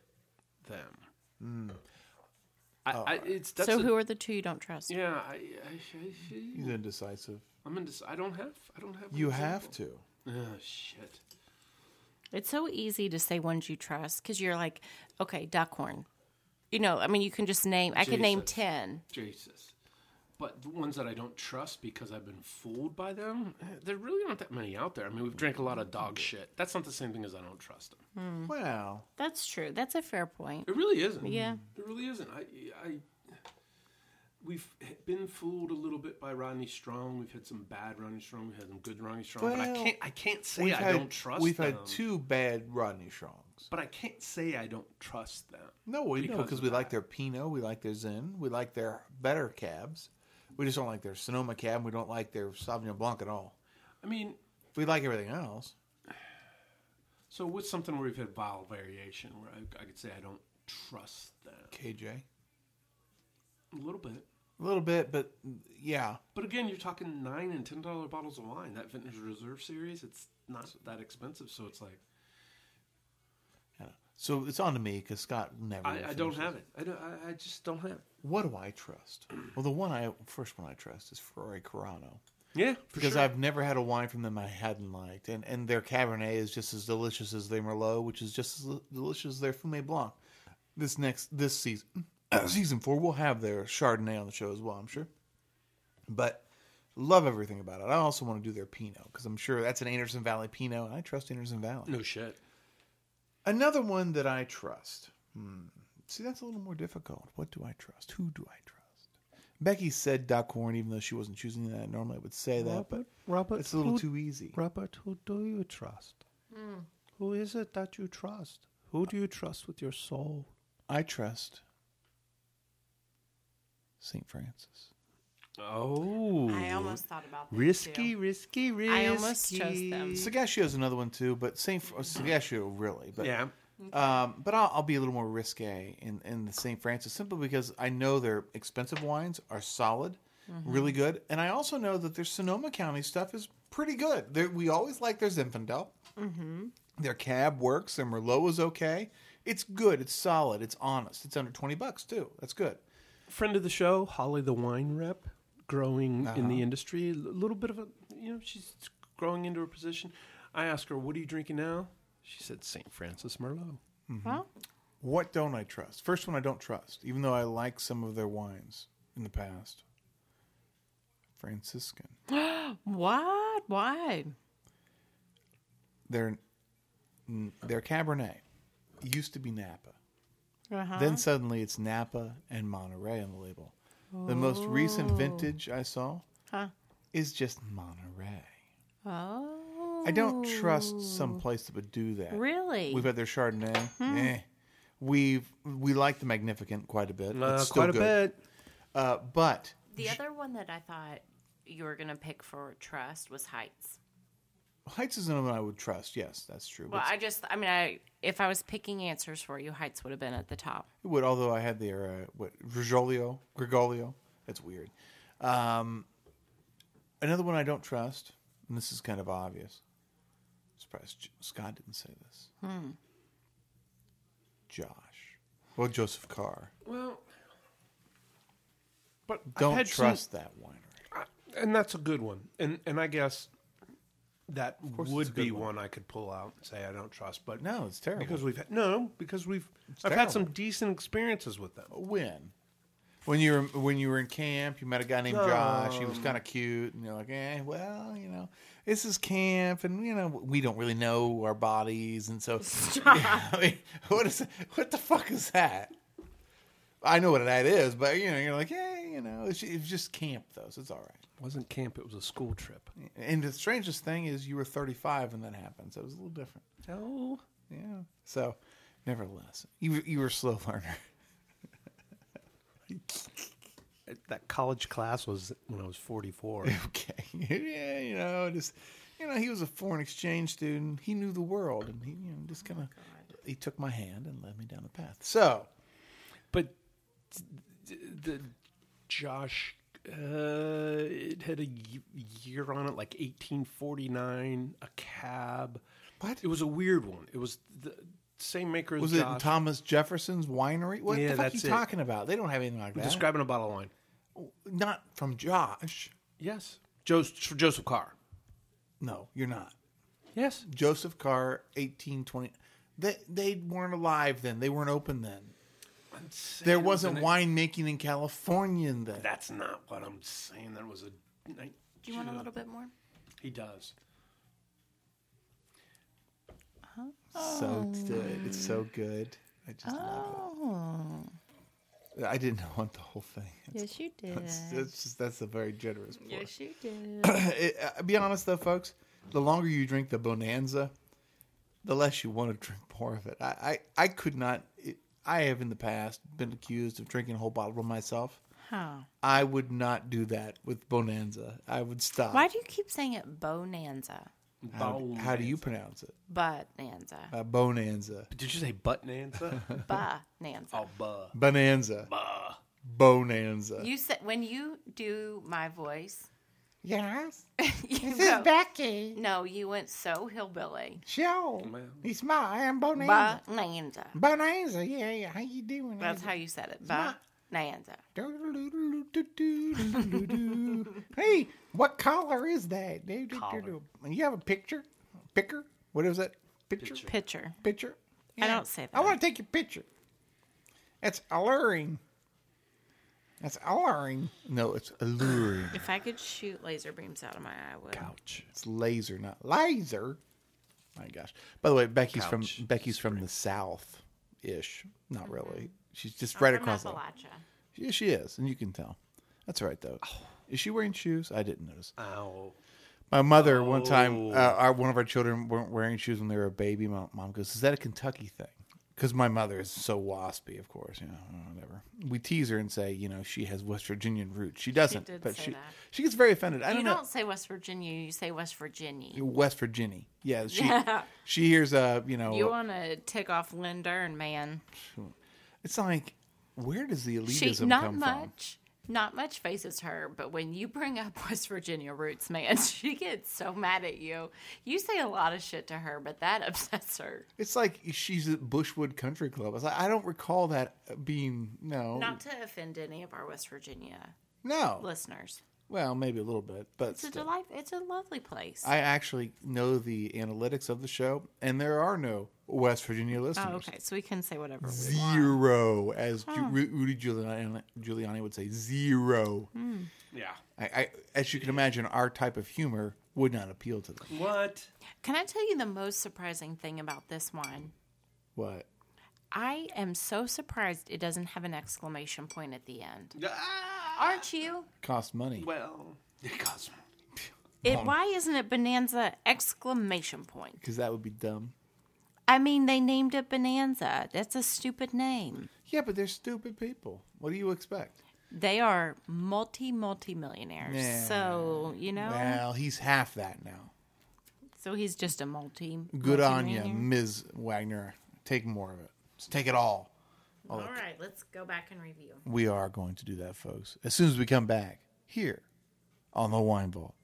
them. I, I, it's that's So a- who are the two you don't trust? Yeah, I, I, He's indecisive. I, I'm indec- I don't have. I don't have. an You have example. to. Oh shit. It's so easy to say ones you trust because you're like, okay, Duckhorn. You know, I mean, you can just name. I could name Jesus. ten. Jesus. But the ones that I don't trust because I've been fooled by them, eh, there really aren't that many out there. I mean, we've drank a lot of dog shit. That's not the same thing as I don't trust them. Wow. That's true. That's a fair point. It really isn't. Yeah. It really isn't. I, I, we've been fooled a little bit by Rodney Strong. We've had some bad Rodney Strong. We've had some good Rodney Strong. but I Well, can't. I can't say We've I had, don't trust We've them. had two bad Rodney Strongs. But I can't say I don't trust them. No, we know Because because of we like that. their Pinot, we like their Zen, we like their better cabs. We just don't like their Sonoma cab. And we don't like their Sauvignon Blanc at all. I mean, We like everything else. so what's something where we've had vile variation where I, I could say I don't trust them K J, a little bit. a little bit, but yeah. But again, you're talking nine and ten dollar bottles of wine. That Vintage Reserve series, it's not that expensive. So it's like yeah. So it's on to me because Scott never. I, I don't finishes. have it. I, don't, I, I just don't have it. What do I trust? Well, the one I first one I trust is Ferrari Carano. Yeah, for Because sure. I've never had a wine from them I hadn't liked. And and their Cabernet is just as delicious as their Merlot, which is just as delicious as their Fumé Blanc. This next, this season, season four, we'll have their Chardonnay on the show as well, I'm sure. But love everything about it. I also want to do their Pinot, because I'm sure that's an Anderson Valley Pinot, and I trust Anderson Valley. no shit. Another one that I trust. Hmm. See, that's a little more difficult. What do I trust? Who do I trust? Becky said Duckhorn, even though she wasn't choosing that. Normally I would say that, but Robert, it's a little who, too easy. Robert, who do you trust? Mm. Who is it that you trust? Who do you trust with your soul? I trust Saint Francis. Oh. I almost thought about that Risky, too. risky, risky. I almost chose them. Sagashio's another one too, but Saint Sagashio really. But Yeah. Um, but I'll, I'll be a little more risque in, in the Saint Francis simply because I know their expensive wines are solid, mm-hmm. really good. And I also know that their Sonoma County stuff is pretty good. They're, we always like their Zinfandel. Mm-hmm. Their Cab works. Their Merlot is okay. It's good. It's solid. It's honest. It's under twenty bucks too. That's good. Friend of the show, Holly the wine rep, growing Uh-huh. in the industry. A little bit of a, you know, she's growing into her position. I asked her, what are you drinking now? She said Saint Francis Merlot. Mm-hmm. Well, What don't I trust? First one I don't trust, even though I like some of their wines in the past. Franciscan. what? Why? Their, their Cabernet used to be Napa. Uh-huh. Then suddenly it's Napa and Monterey on the label. The most recent vintage I saw Huh? is just Monterey. Oh. I don't trust some place that would do that. Really? We've had their Chardonnay. Eh. We've we like the Magnificent quite a bit. Uh, It's still quite a good. bit. Uh, but The other one that I thought you were going to pick for trust was Heights. Heights is another one I would trust. Yes, that's true. Well, But I just, I mean, I if I was picking answers for you, Heights would have been at the top. it would, although I had their uh, what Grigolio, Grigolio. That's weird. Um, another one I don't trust, and this is kind of obvious. Surprised J- Scott didn't say this. Hmm. Josh. Well, Joseph Carr. Well, but I've Don't had some- trust that winery. and that's a good one. And and I guess that course it's a would good be one. one I could pull out and say I don't trust. But No, it's terrible. because we've had, no because we've It's I've had some terrible. decent experiences with them. When? When you were when you were in camp, you met a guy named No. Josh. He was kind of cute, and you're like, eh, well, you know, this is camp, and you know, we don't really know our bodies, and so, yeah, I mean, what is what the fuck is that? I know what that is, but you know, you're like, yeah, you know, it's, it's just camp though, so it's all right. It wasn't camp; it was a school trip. And the strangest thing is, you were thirty-five when that happened, so it was a little different. Oh, Yeah. So, nevertheless, you you were a slow learner. that college class was when I was forty-four. Okay. Yeah, you know, just you know, he was a foreign exchange student. He knew the world, and he, you know, just kind of he took my hand and led me down the path. So, But the, the Josh, uh, it had a y- year on it, like eighteen forty-nine, a cab. What? It was a weird one. It was the same maker as was it Josh. Thomas Jefferson's winery? What Yeah, the fuck are that's you it. talking about? They don't have anything like that. Describing a bottle of wine. Not from Josh. Yes. Joseph, Joseph Carr. No, you're not. Yes. Joseph Carr, eighteen twenty. They they weren't alive then. They weren't open then. There wasn't winemaking in California then. That's not what I'm saying. That was a. Do you want a little bit more? He does. So good. It's so good. I just love Oh. it. I didn't want the whole thing. Yes, you did. That's, that's just that's a very generous pour. Yes, you did. It, uh, be honest though, folks. The longer you drink the Bonanza, the less you want to drink more of it. I I, I could not. It, I have in the past been accused of drinking a whole bottle myself. Huh. I would not do that with Bonanza. I would stop. Why do you keep saying it Bonanza? How, how do you pronounce it? Bonanza. Uh, Bonanza. Did you say butt-nanza? Bonanza. oh, buh. Bonanza. Buh. Bonanza. You said when you do my voice. Yes. You This go, is Becky. no, you went so hillbilly. Sure. Man. It's my, I am Bonanza. Bonanza. Bonanza, yeah, yeah. How you doing? That's how you said it. my- Bonanza. Hey, what color is that? Collar. You have a picture? Picker? What is that? Picture? Picture. Pitcher. Picture? I don't say I that. want to take your picture. That's alluring. That's alluring. No, it's alluring. If I could shoot laser beams out of my eye, I would. Couch. It's laser, not Laser. my gosh. By the way, Becky's Couch. from Becky's from the South ish. Not really. She's just I'm right from across the Appalachia. Yeah, she is, and you can tell. That's all right, though. Is she wearing shoes? I didn't notice. Ow. My mother, one time, Oh. uh, our, one of our children weren't wearing shoes when they were a baby. My mom goes, is that a Kentucky thing? Because my mother is so waspy, of course. You know, whatever. We tease her and say, you know, she has West Virginian roots. She doesn't. did but say she that. she gets very offended. I You don't don't, know. say West Virginia, you say West Virginia. West Virginia. Yeah. She Yeah. she hears, uh, you know, You want to tick off Lynn Dern, man. it's like, where does the She elitism not come from? much, not much faces her, but when you bring up West Virginia roots, man, she gets so mad at you. You say a lot of shit to her, but that upsets her. It's like she's at Bushwood Country Club. I was like, I don't recall that being, no. Not to offend any of our West Virginia no. listeners. Well, maybe a little bit, but It's a still. delight. It's a lovely place. I actually know the analytics of the show, and there are no West Virginia listeners. oh, okay. So we can say whatever we want. Zero, as Ju- Ru- Rudy Giuliani, Giuliani would say, zero. Yeah. I, I, as you can imagine, our type of humor would not appeal to them. What? Can I tell you the most surprising thing about this wine? What? I am so surprised it doesn't have an exclamation point at the end. Ah! Aren't you? Cost money. Well, it costs money. It, why isn't it Bonanza exclamation point? Because that would be dumb. I mean, they named it Bonanza. That's a stupid name. Yeah, but they're stupid people. What do you expect? They are multi, multi millionaires. Yeah. So, you know, Well, he's half that now. so he's just a multi. Good on you, multi-millionaire. Miz Wagner. Take more of it. Just take it all. All right, let's go back and review. We are going to do that, folks. As soon as we come back here on the Wine Vault.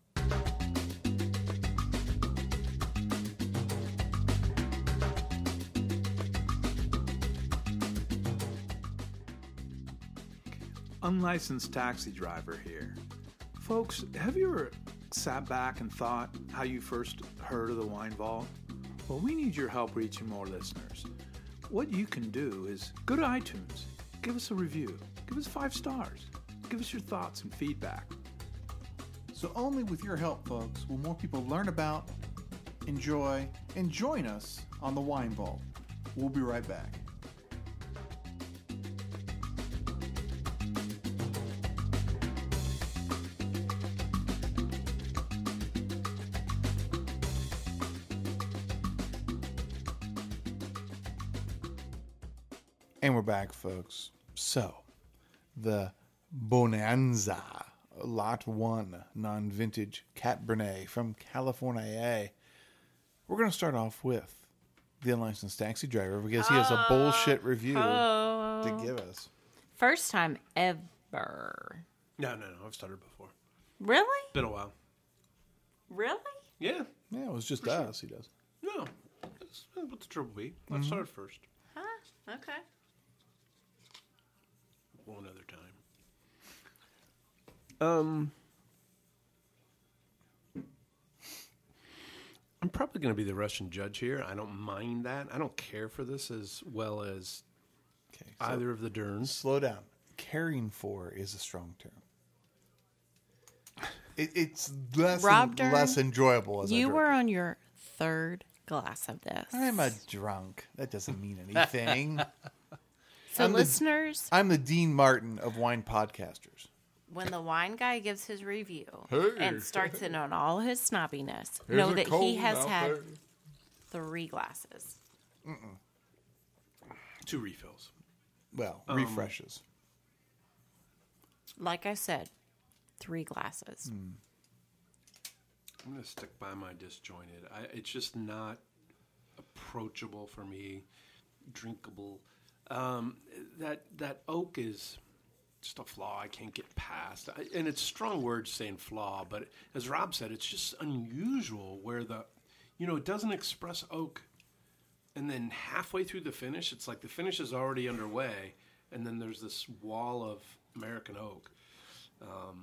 Unlicensed taxi driver here. Folks, have you ever sat back and thought how you first heard of the Wine Vault? Well, we need your help reaching more listeners. What you can do is go to iTunes, give us a review, give us five stars, give us your thoughts and feedback. So only with your help, folks, will more people learn about, enjoy, and join us on the Wine Vault. We'll be right back. And we're back, folks. So, the Bonanza Lot one non-vintage Cabernet from California. We're going to start off with the unlicensed taxi driver because he has a bullshit review Oh. to give us. First time ever. No, no, no. I've started before. Really? Been a while. Really? Yeah. Yeah, it was just us. He does. No. That's what the trouble be. I've started first. Huh? Okay. One other time. Um, I'm probably going to be the Russian judge here. I don't mind that. I don't care for this as well as Okay, so either of the Derns. slow down. Caring for is a strong term. It, it's less Rob and Dern, less enjoyable as I You drink. were on your third glass of this. I'm a drunk. That doesn't mean anything. so, I'm the- listeners, I'm the Dean Martin of wine podcasters. when the wine guy gives his review Hey. and starts in on all his snobbiness, Here's know a that he cold has out had there. three glasses. Two refills. Well, Um, refreshes. Like I said, three glasses. Hmm. I'm going to stick by my disjointed. I, it's just not approachable for me, drinkable. Um, that that oak is just a flaw I can't get past. I, and it's strong words saying flaw, but as Rob said, it's just unusual where the, you know, it doesn't express oak. And then halfway through the finish, it's like the finish is already underway, and then there's this wall of American oak. Um,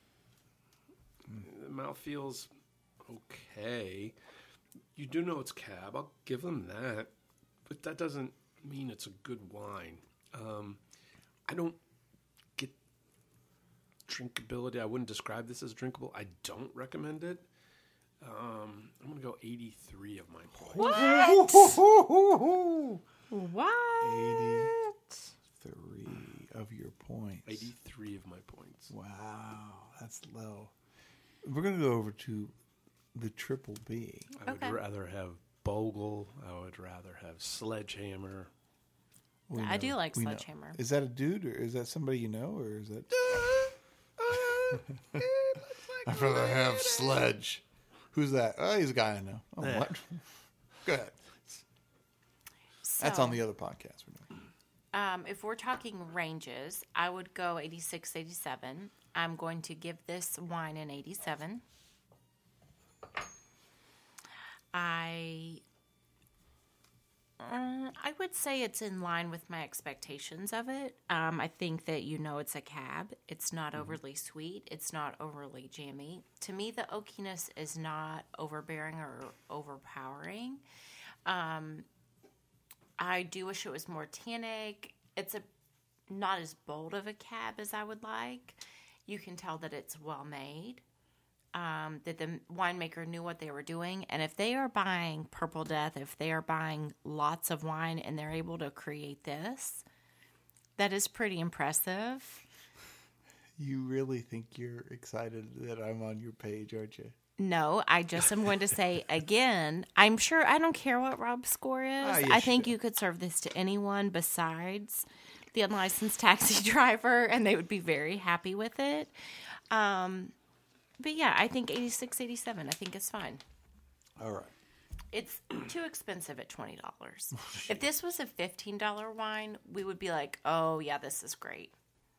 the mouth feels okay. You do know it's cab. I'll give them that. But that doesn't mean it's a good wine. Um, I don't get drinkability. I wouldn't describe this as drinkable. I don't recommend it. Um, I'm going to go eighty-three of my points. What? eighty-three of your points. eighty-three of my points. Wow, that's low. We're going to go over to the Triple B. I would Okay. rather have Bogle. I would rather have Sledgehammer. We I do know- like we know. Sledgehammer. Is that a dude, or is that somebody you know, or is that... I'd rather have Sledge. Who's that? Oh, he's a guy I know. Oh, Yeah. what? Go ahead. That's So, on the other podcast we're doing. Um, if we're talking ranges, I would go eighty-six, eighty-seven. I'm going to give this wine an eighty-seven. I uh, I would say it's in line with my expectations of it. Um, I think that you know it's a cab. It's not overly sweet. It's not overly jammy. To me, the oakiness is not overbearing or overpowering. Um, I do wish it was more tannic. It's a not as bold of a cab as I would like. You can tell that it's well made. Um, that the winemaker knew what they were doing. And if they are buying Purple Death, if they are buying lots of wine and they're able to create this, that is pretty impressive. You really think you're excited that I'm on your page, aren't you? No, I just am going to say again, I'm sure, I don't care what Rob's score is. Ah, you I think should. you could serve this to anyone besides the unlicensed taxi driver, and they would be very happy with it. Um, but yeah, I think eighty-six, eighty-seven, I think it's fine. All right. It's too expensive at twenty dollars. If this was a fifteen dollars wine, we would be like, oh, yeah, this is great.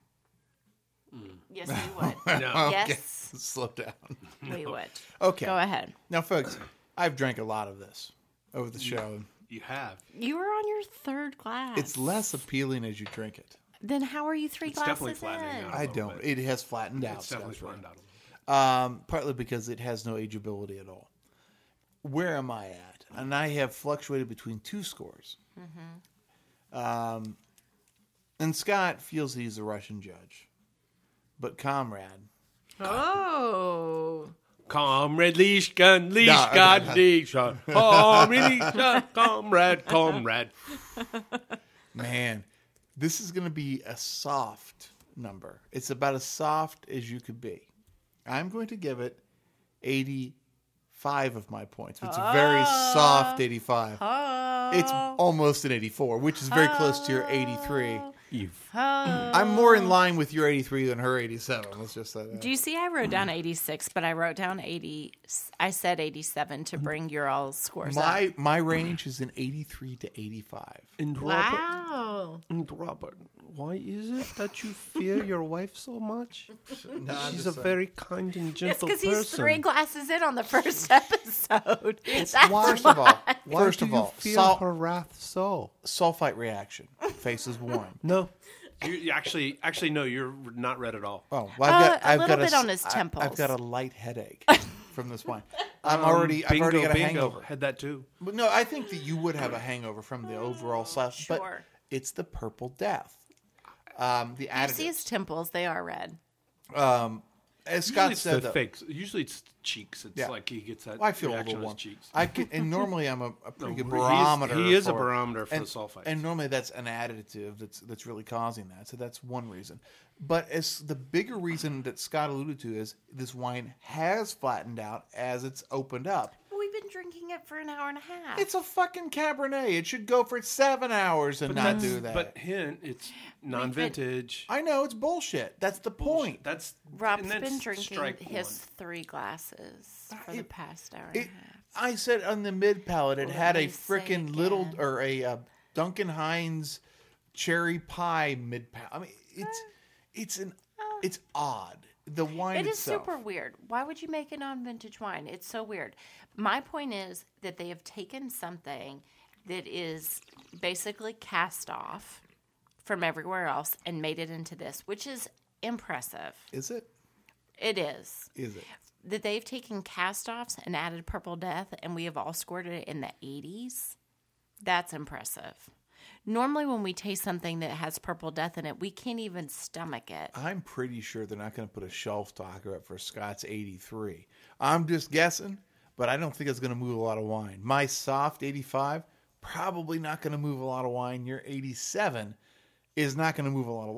Yes, we would. No. Yes, Slow down. we would. Okay. Go ahead. Now, folks, I've drank a lot of this over the show. You have. You were on your third glass. It's less appealing as you drink it. Then how are you three It's glasses definitely flattening in? out. I little don't. bit. It has flattened out. It's definitely Scott's right. flattened out a little bit. Um, partly because it has no ageability at all. Where am I at? And I have fluctuated between two scores. Um, and Scott feels he's a Russian judge. But Comrade, Oh. Comrade Leishkan, okay. Leishkan, Leishkan. Comrade Leishkan, comrade, comrade. man, this is going to be a soft number. It's about as soft as you could be. I'm going to give it eighty-five of my points. It's a very soft eighty-five. It's almost an eighty-four, which is very close to your eighty-three. You I'm more in line with your eighty-three than her eighty-seven. Let's just say that. Do you see I wrote down eighty-six, but I wrote down eighty. I said eighty-seven to bring your all scores up. My my range is an eighty-three to eighty-five. and Robert, Wow. and Robert, why is it that you fear your wife so much? No, I'm She's just a saying. very kind and It's gentle because person. he's three glasses in on the first episode. That's First of all, Why first do of you all, fear sul- her wrath so? sulfite reaction. Face is warm. No. You, you actually, actually, no. You're not red at all. Oh, well, I've got, Uh, a I've little got bit s- on his I- temples. I've got a light headache from this wine. I'm already, I've bingo, already got a bingo. hangover. Had that too. But no, I think that you would have a hangover from the overall stuff. But Sure. it's the Purple Death. Um, the You see his additive. temples; they are red. Um, as Usually Scott it's said, the though, fakes. Usually it's cheeks. It's Yeah. like he gets that I feel a reaction little on warm. his cheeks. I can, and normally I'm a, a pretty No, good he is- barometer. he is a for- barometer for and, the sulfites. and normally that's an additive that's that's really causing that. So that's one reason. But as the bigger reason that Scott alluded to is this wine has flattened out as it's opened up. We've been drinking it for an hour and a half. It's a fucking Cabernet. It should go for seven hours and not that's- do that. But hint, it's non-vintage. I know it's bullshit. That's the point. That's Rob's and that's been drinking strike his one. three glasses for the It- past hour and It, a half. I said on the mid palate, it Let had a me say freaking little again. or a uh, Duncan Hines cherry pie mid palate. I mean, it's it's an it's odd. The wine It is itself. super weird. Why would you make a non-vintage wine? It's so weird. My point is that they have taken something that is basically cast off from everywhere else and made it into this, which is impressive. Is it? It is. Is it? That they've taken cast-offs and added Purple Death, and we have all scored it in the eighties. That's impressive. Normally when we taste something that has Purple Death in it, we can't even stomach it. I'm pretty sure they're not going to put a shelf talker up for Scott's eighty-three. I'm just guessing, but I don't think it's going to move a lot of wine. My soft eighty-five, probably not going to move a lot of wine. Your eighty-seven is not going to move a lot of wine.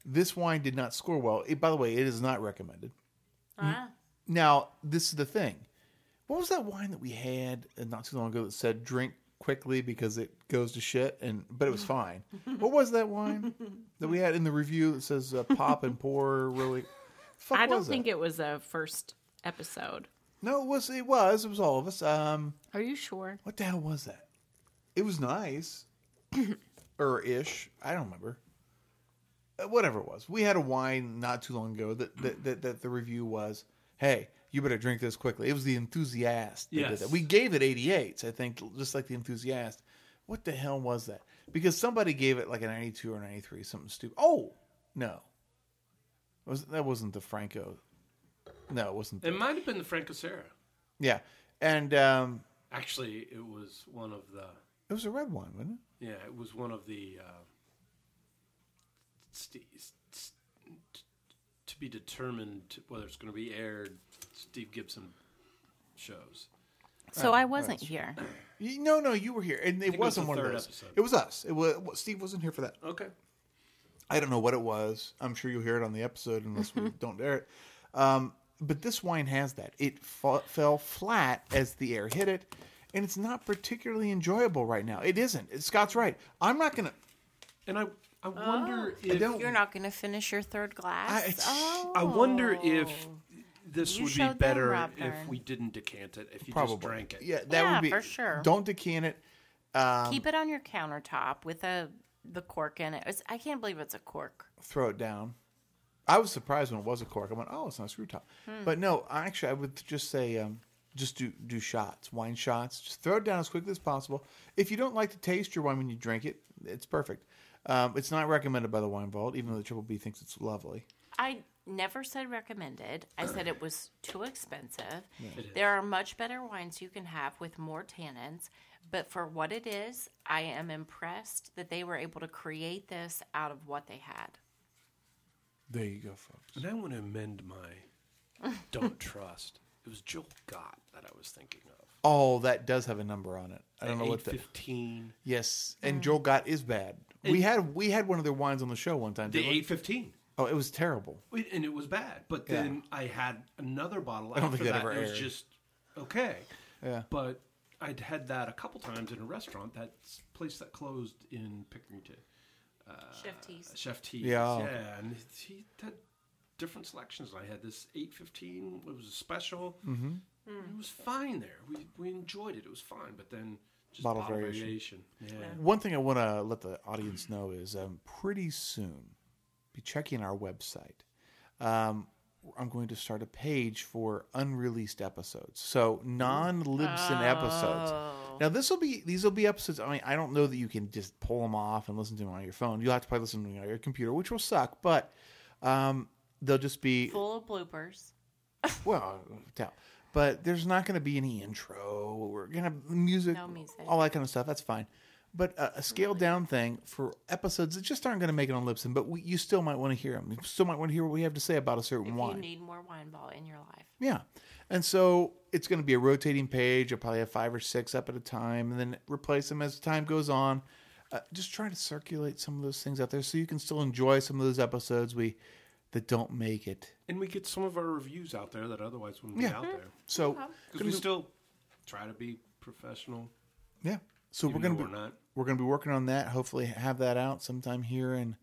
This wine did not score well. It, by the way, it is not recommended. Ah. Now, this is the thing. What was that wine that we had uh, not too long ago that said drink quickly because it goes to shit? And but it was fine. What was that wine that we had in the review that says uh, pop and pour really? Fuck I don't was think that? it was a first episode. No, it was. It was. It was all of us. Um, Are you sure? what the hell was that? It was nice, or ish. I don't remember. Uh, Whatever it was, we had a wine not too long ago that that, that, that the review was, "Hey, you better drink this quickly." It was the Enthusiast. that did Yes. that. We gave it eighty-eights, I think, just like the Enthusiast. What the hell was that? Because somebody gave it like a ninety-two or ninety-three, something stupid. Oh no, it was that wasn't the Franco? No, it wasn't. It The, might have been the Francosera. yeah, and um, Actually, it was one of the. it was a red wine, wasn't it? Yeah, it was one of the. Uh, st- st- to be determined whether it's going to be aired. Steve Gibson shows. So I wasn't here. You- No, no, you were here, and it think it was wasn't the one of third those. episode. It was us. It was Steve wasn't here for that. Okay. I don't know what it was. I'm sure you'll hear it on the episode unless we don't air it. Um, but this wine has that. It fa- fell flat as the air hit it, and it's not particularly enjoyable right now. It isn't. Scott's right. I'm not gonna. And I, I wonder I if don't. You're not going to finish your third glass? I- it's- oh. I wonder if this You would be showed them, better Rob if Dern. we didn't decant it. If you Probably just drank it. Yeah, that Yeah, would be for sure. Don't decant it. Um, Keep it on your countertop with a the cork in it. It's, I can't believe it's a cork. throw it down. I was surprised when it was a cork. I went, oh, it's not a screw top. Hmm. But no, actually, I would just say, um, just do do shots, wine shots. Just throw it down as quickly as possible. If you don't like to taste your wine when you drink it, it's perfect. Um, it's not recommended by the Wine Vault, even though the Triple B thinks it's lovely. I never said recommended. I said it was too expensive. It is. There are much better wines you can have with more tannins, but for what it is, I am impressed that they were able to create this out of what they had. There you go, folks. And I want to amend my don't trust. It was Joel Gott that I was thinking of. Oh, that does have a number on it. I don't know what the the fifteen. yes. And Joel Gott is bad. We had we had one of their wines on the show one time. The didn't we? eight fifteen. Oh, it was terrible. And it was bad. But Yeah. then I had another bottle I don't after think that that. ever It was aired. just okay. Yeah. But I'd had that a couple times in a restaurant. That place that closed in Pickerington. Chef Tees. Chef T. Yeah. Yeah, and he had different selections. I had this eight fifteen. It was a special. Mm-hmm. It was fine there. We we enjoyed it. It was fine. But then just Bottle bottle, variation. variation. Yeah. One thing I want to let the audience know is um, pretty soon, be checking our website. Um, I'm going to start a page for unreleased episodes, so non-Libsyn episodes. Now this will be these will be episodes. I mean, I don't know that you can just pull them off and listen to them on your phone. You'll have to probably listen to them on your computer, which will suck. But um, they'll just be Full of bloopers. well, tell. But there's not going to be any intro. We're going to have music, No music. all that kind of stuff. That's fine. But a, a scaled down thing for episodes that just aren't going to make it on Libsyn, but we, you still might want to hear them. You still might want to hear what we have to say about a certain If wine. you need more wine ball in your life. Yeah. And so it's going to be a rotating page. I'll probably have five or six up at a time and then replace them as time goes on. Uh, just try to circulate some of those things out there so you can still enjoy some of those episodes we that don't make it. And we get some of our reviews out there that otherwise wouldn't Yeah. be out there. So, Because we still try to be professional. yeah. So Even we're going though to be we're not. we're going to be working on that. Hopefully have that out sometime here in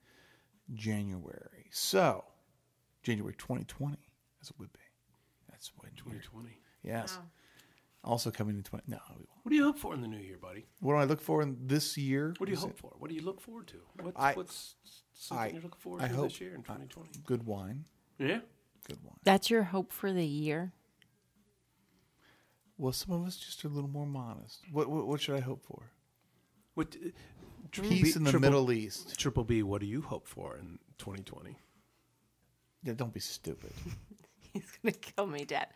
January. So, January twenty twenty, as it would be. That's when twenty twenty. Yes. Also coming in twenty. No, we won't. What do you hope for in the new year, buddy? What do I look for in this year? What do you Is hope it for? What do you look forward to? What's, I- what's something I- you're looking forward I to hope this year in twenty twenty? good wine. Yeah. Good wine. That's your hope for the year? Well, some of us just are a little more modest. What what, what should I hope for? What, uh, Peace in the Triple- Middle East. Triple B, what do you hope for in twenty twenty? Yeah, don't be stupid. He's going to kill me, Dad.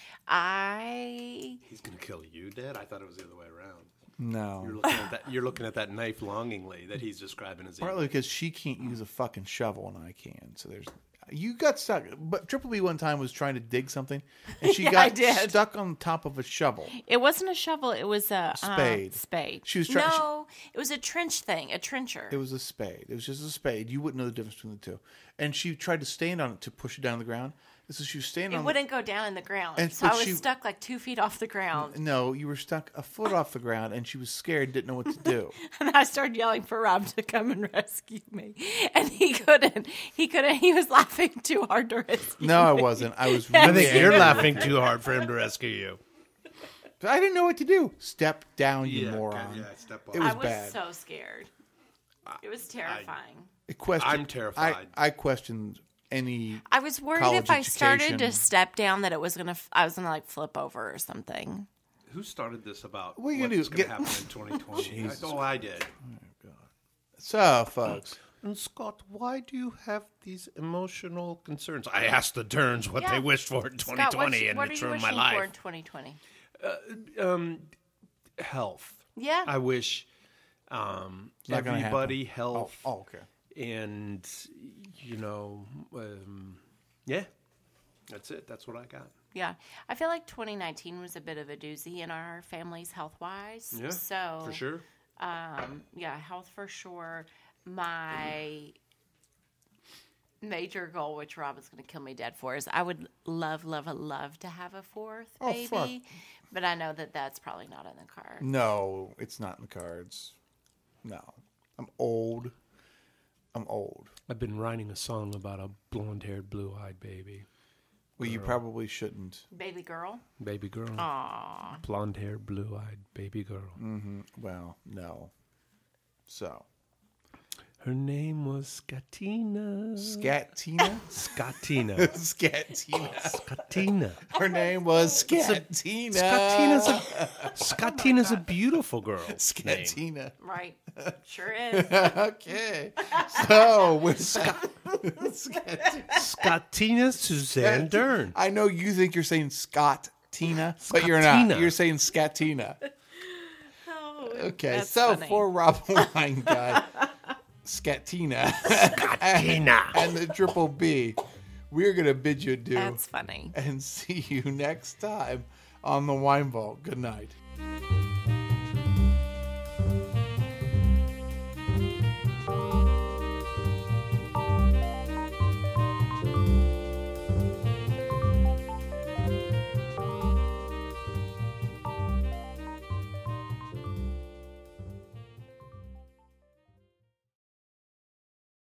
I. He's going to kill you, Dad? I thought it was the other way around. No. You're looking at that, you're looking at that knife longingly that he's describing as Partly because she can't use a fucking shovel and I can. So there's You got stuck. But Triple B one time was trying to dig something, and she Yeah, got I did. stuck on top of a shovel. It wasn't a shovel. It was a Spade. Uh, spade. She was trying. No, it was a trench thing, a trencher. It was a spade. It was just a spade. You wouldn't know the difference between the two. And she tried to stand on it to push it down to the ground. And so she was standing It on. wouldn't go down in the ground, And- so I but was she- stuck like two feet off the ground. The, no, you were stuck a foot off the ground, and she was scared, didn't know what to do. And I started yelling for Rob to come and rescue me, and he couldn't. He couldn't. He was laughing too hard to rescue. No, I me. wasn't. I was. I Really think you're angry. laughing too hard for him to rescue you. I didn't know what to do. Step down, you Yeah, moron. yeah, step It on. was I was bad. so scared. It was terrifying. I question, I'm terrified. I, I questioned any. I, was worried college if I started education. to step down that it was gonna. f- I was gonna like flip over or something. Who started this about What are you gonna what's do? going Get- to happen in twenty twenty? I know I did. So, folks, And Scott, why do you have these emotional concerns? I asked the Derns what Yeah. they wished for in Scott, twenty twenty, what, and what it's are you ruined my wishing for in life. twenty twenty? Um, health. Yeah. I wish um, not gonna everybody happen. health. Oh, oh, okay. And you know, um, yeah, that's it. That's what I got. Yeah, I feel like twenty nineteen was a bit of a doozy in our families health wise. Yeah, so for sure. Um, yeah, health for sure. My major goal, which Rob is going to kill me dead for, is I would love, love, love to have a fourth Oh, baby, fuck. but I know that that's probably not in the card. No, it's not in the cards. No, I'm old. I'm old. I've been writing a song about a blonde-haired, blue-eyed baby, Well, you probably shouldn't. Baby girl. baby girl, Aw. blonde-haired, blue-eyed baby girl. Well, no. So, Her name was Scatina. Scatina? Scatina. Scatina. Scatina. Her name was Scatina. Scatina's a Scatina's a beautiful girl. name. Scatina. Right. Sure is. Okay. So, with Scat- Scatina Suzanne Dern. I know you think you're saying Scott Tina, but you're not. Scatina. You're saying Scatina. Oh, Okay, that's so funny. for Rob Wine Guy, Scatina, Scatina. and the Triple B, we're going to bid you adieu That's funny. and see you next time on the Wine Vault. Good night.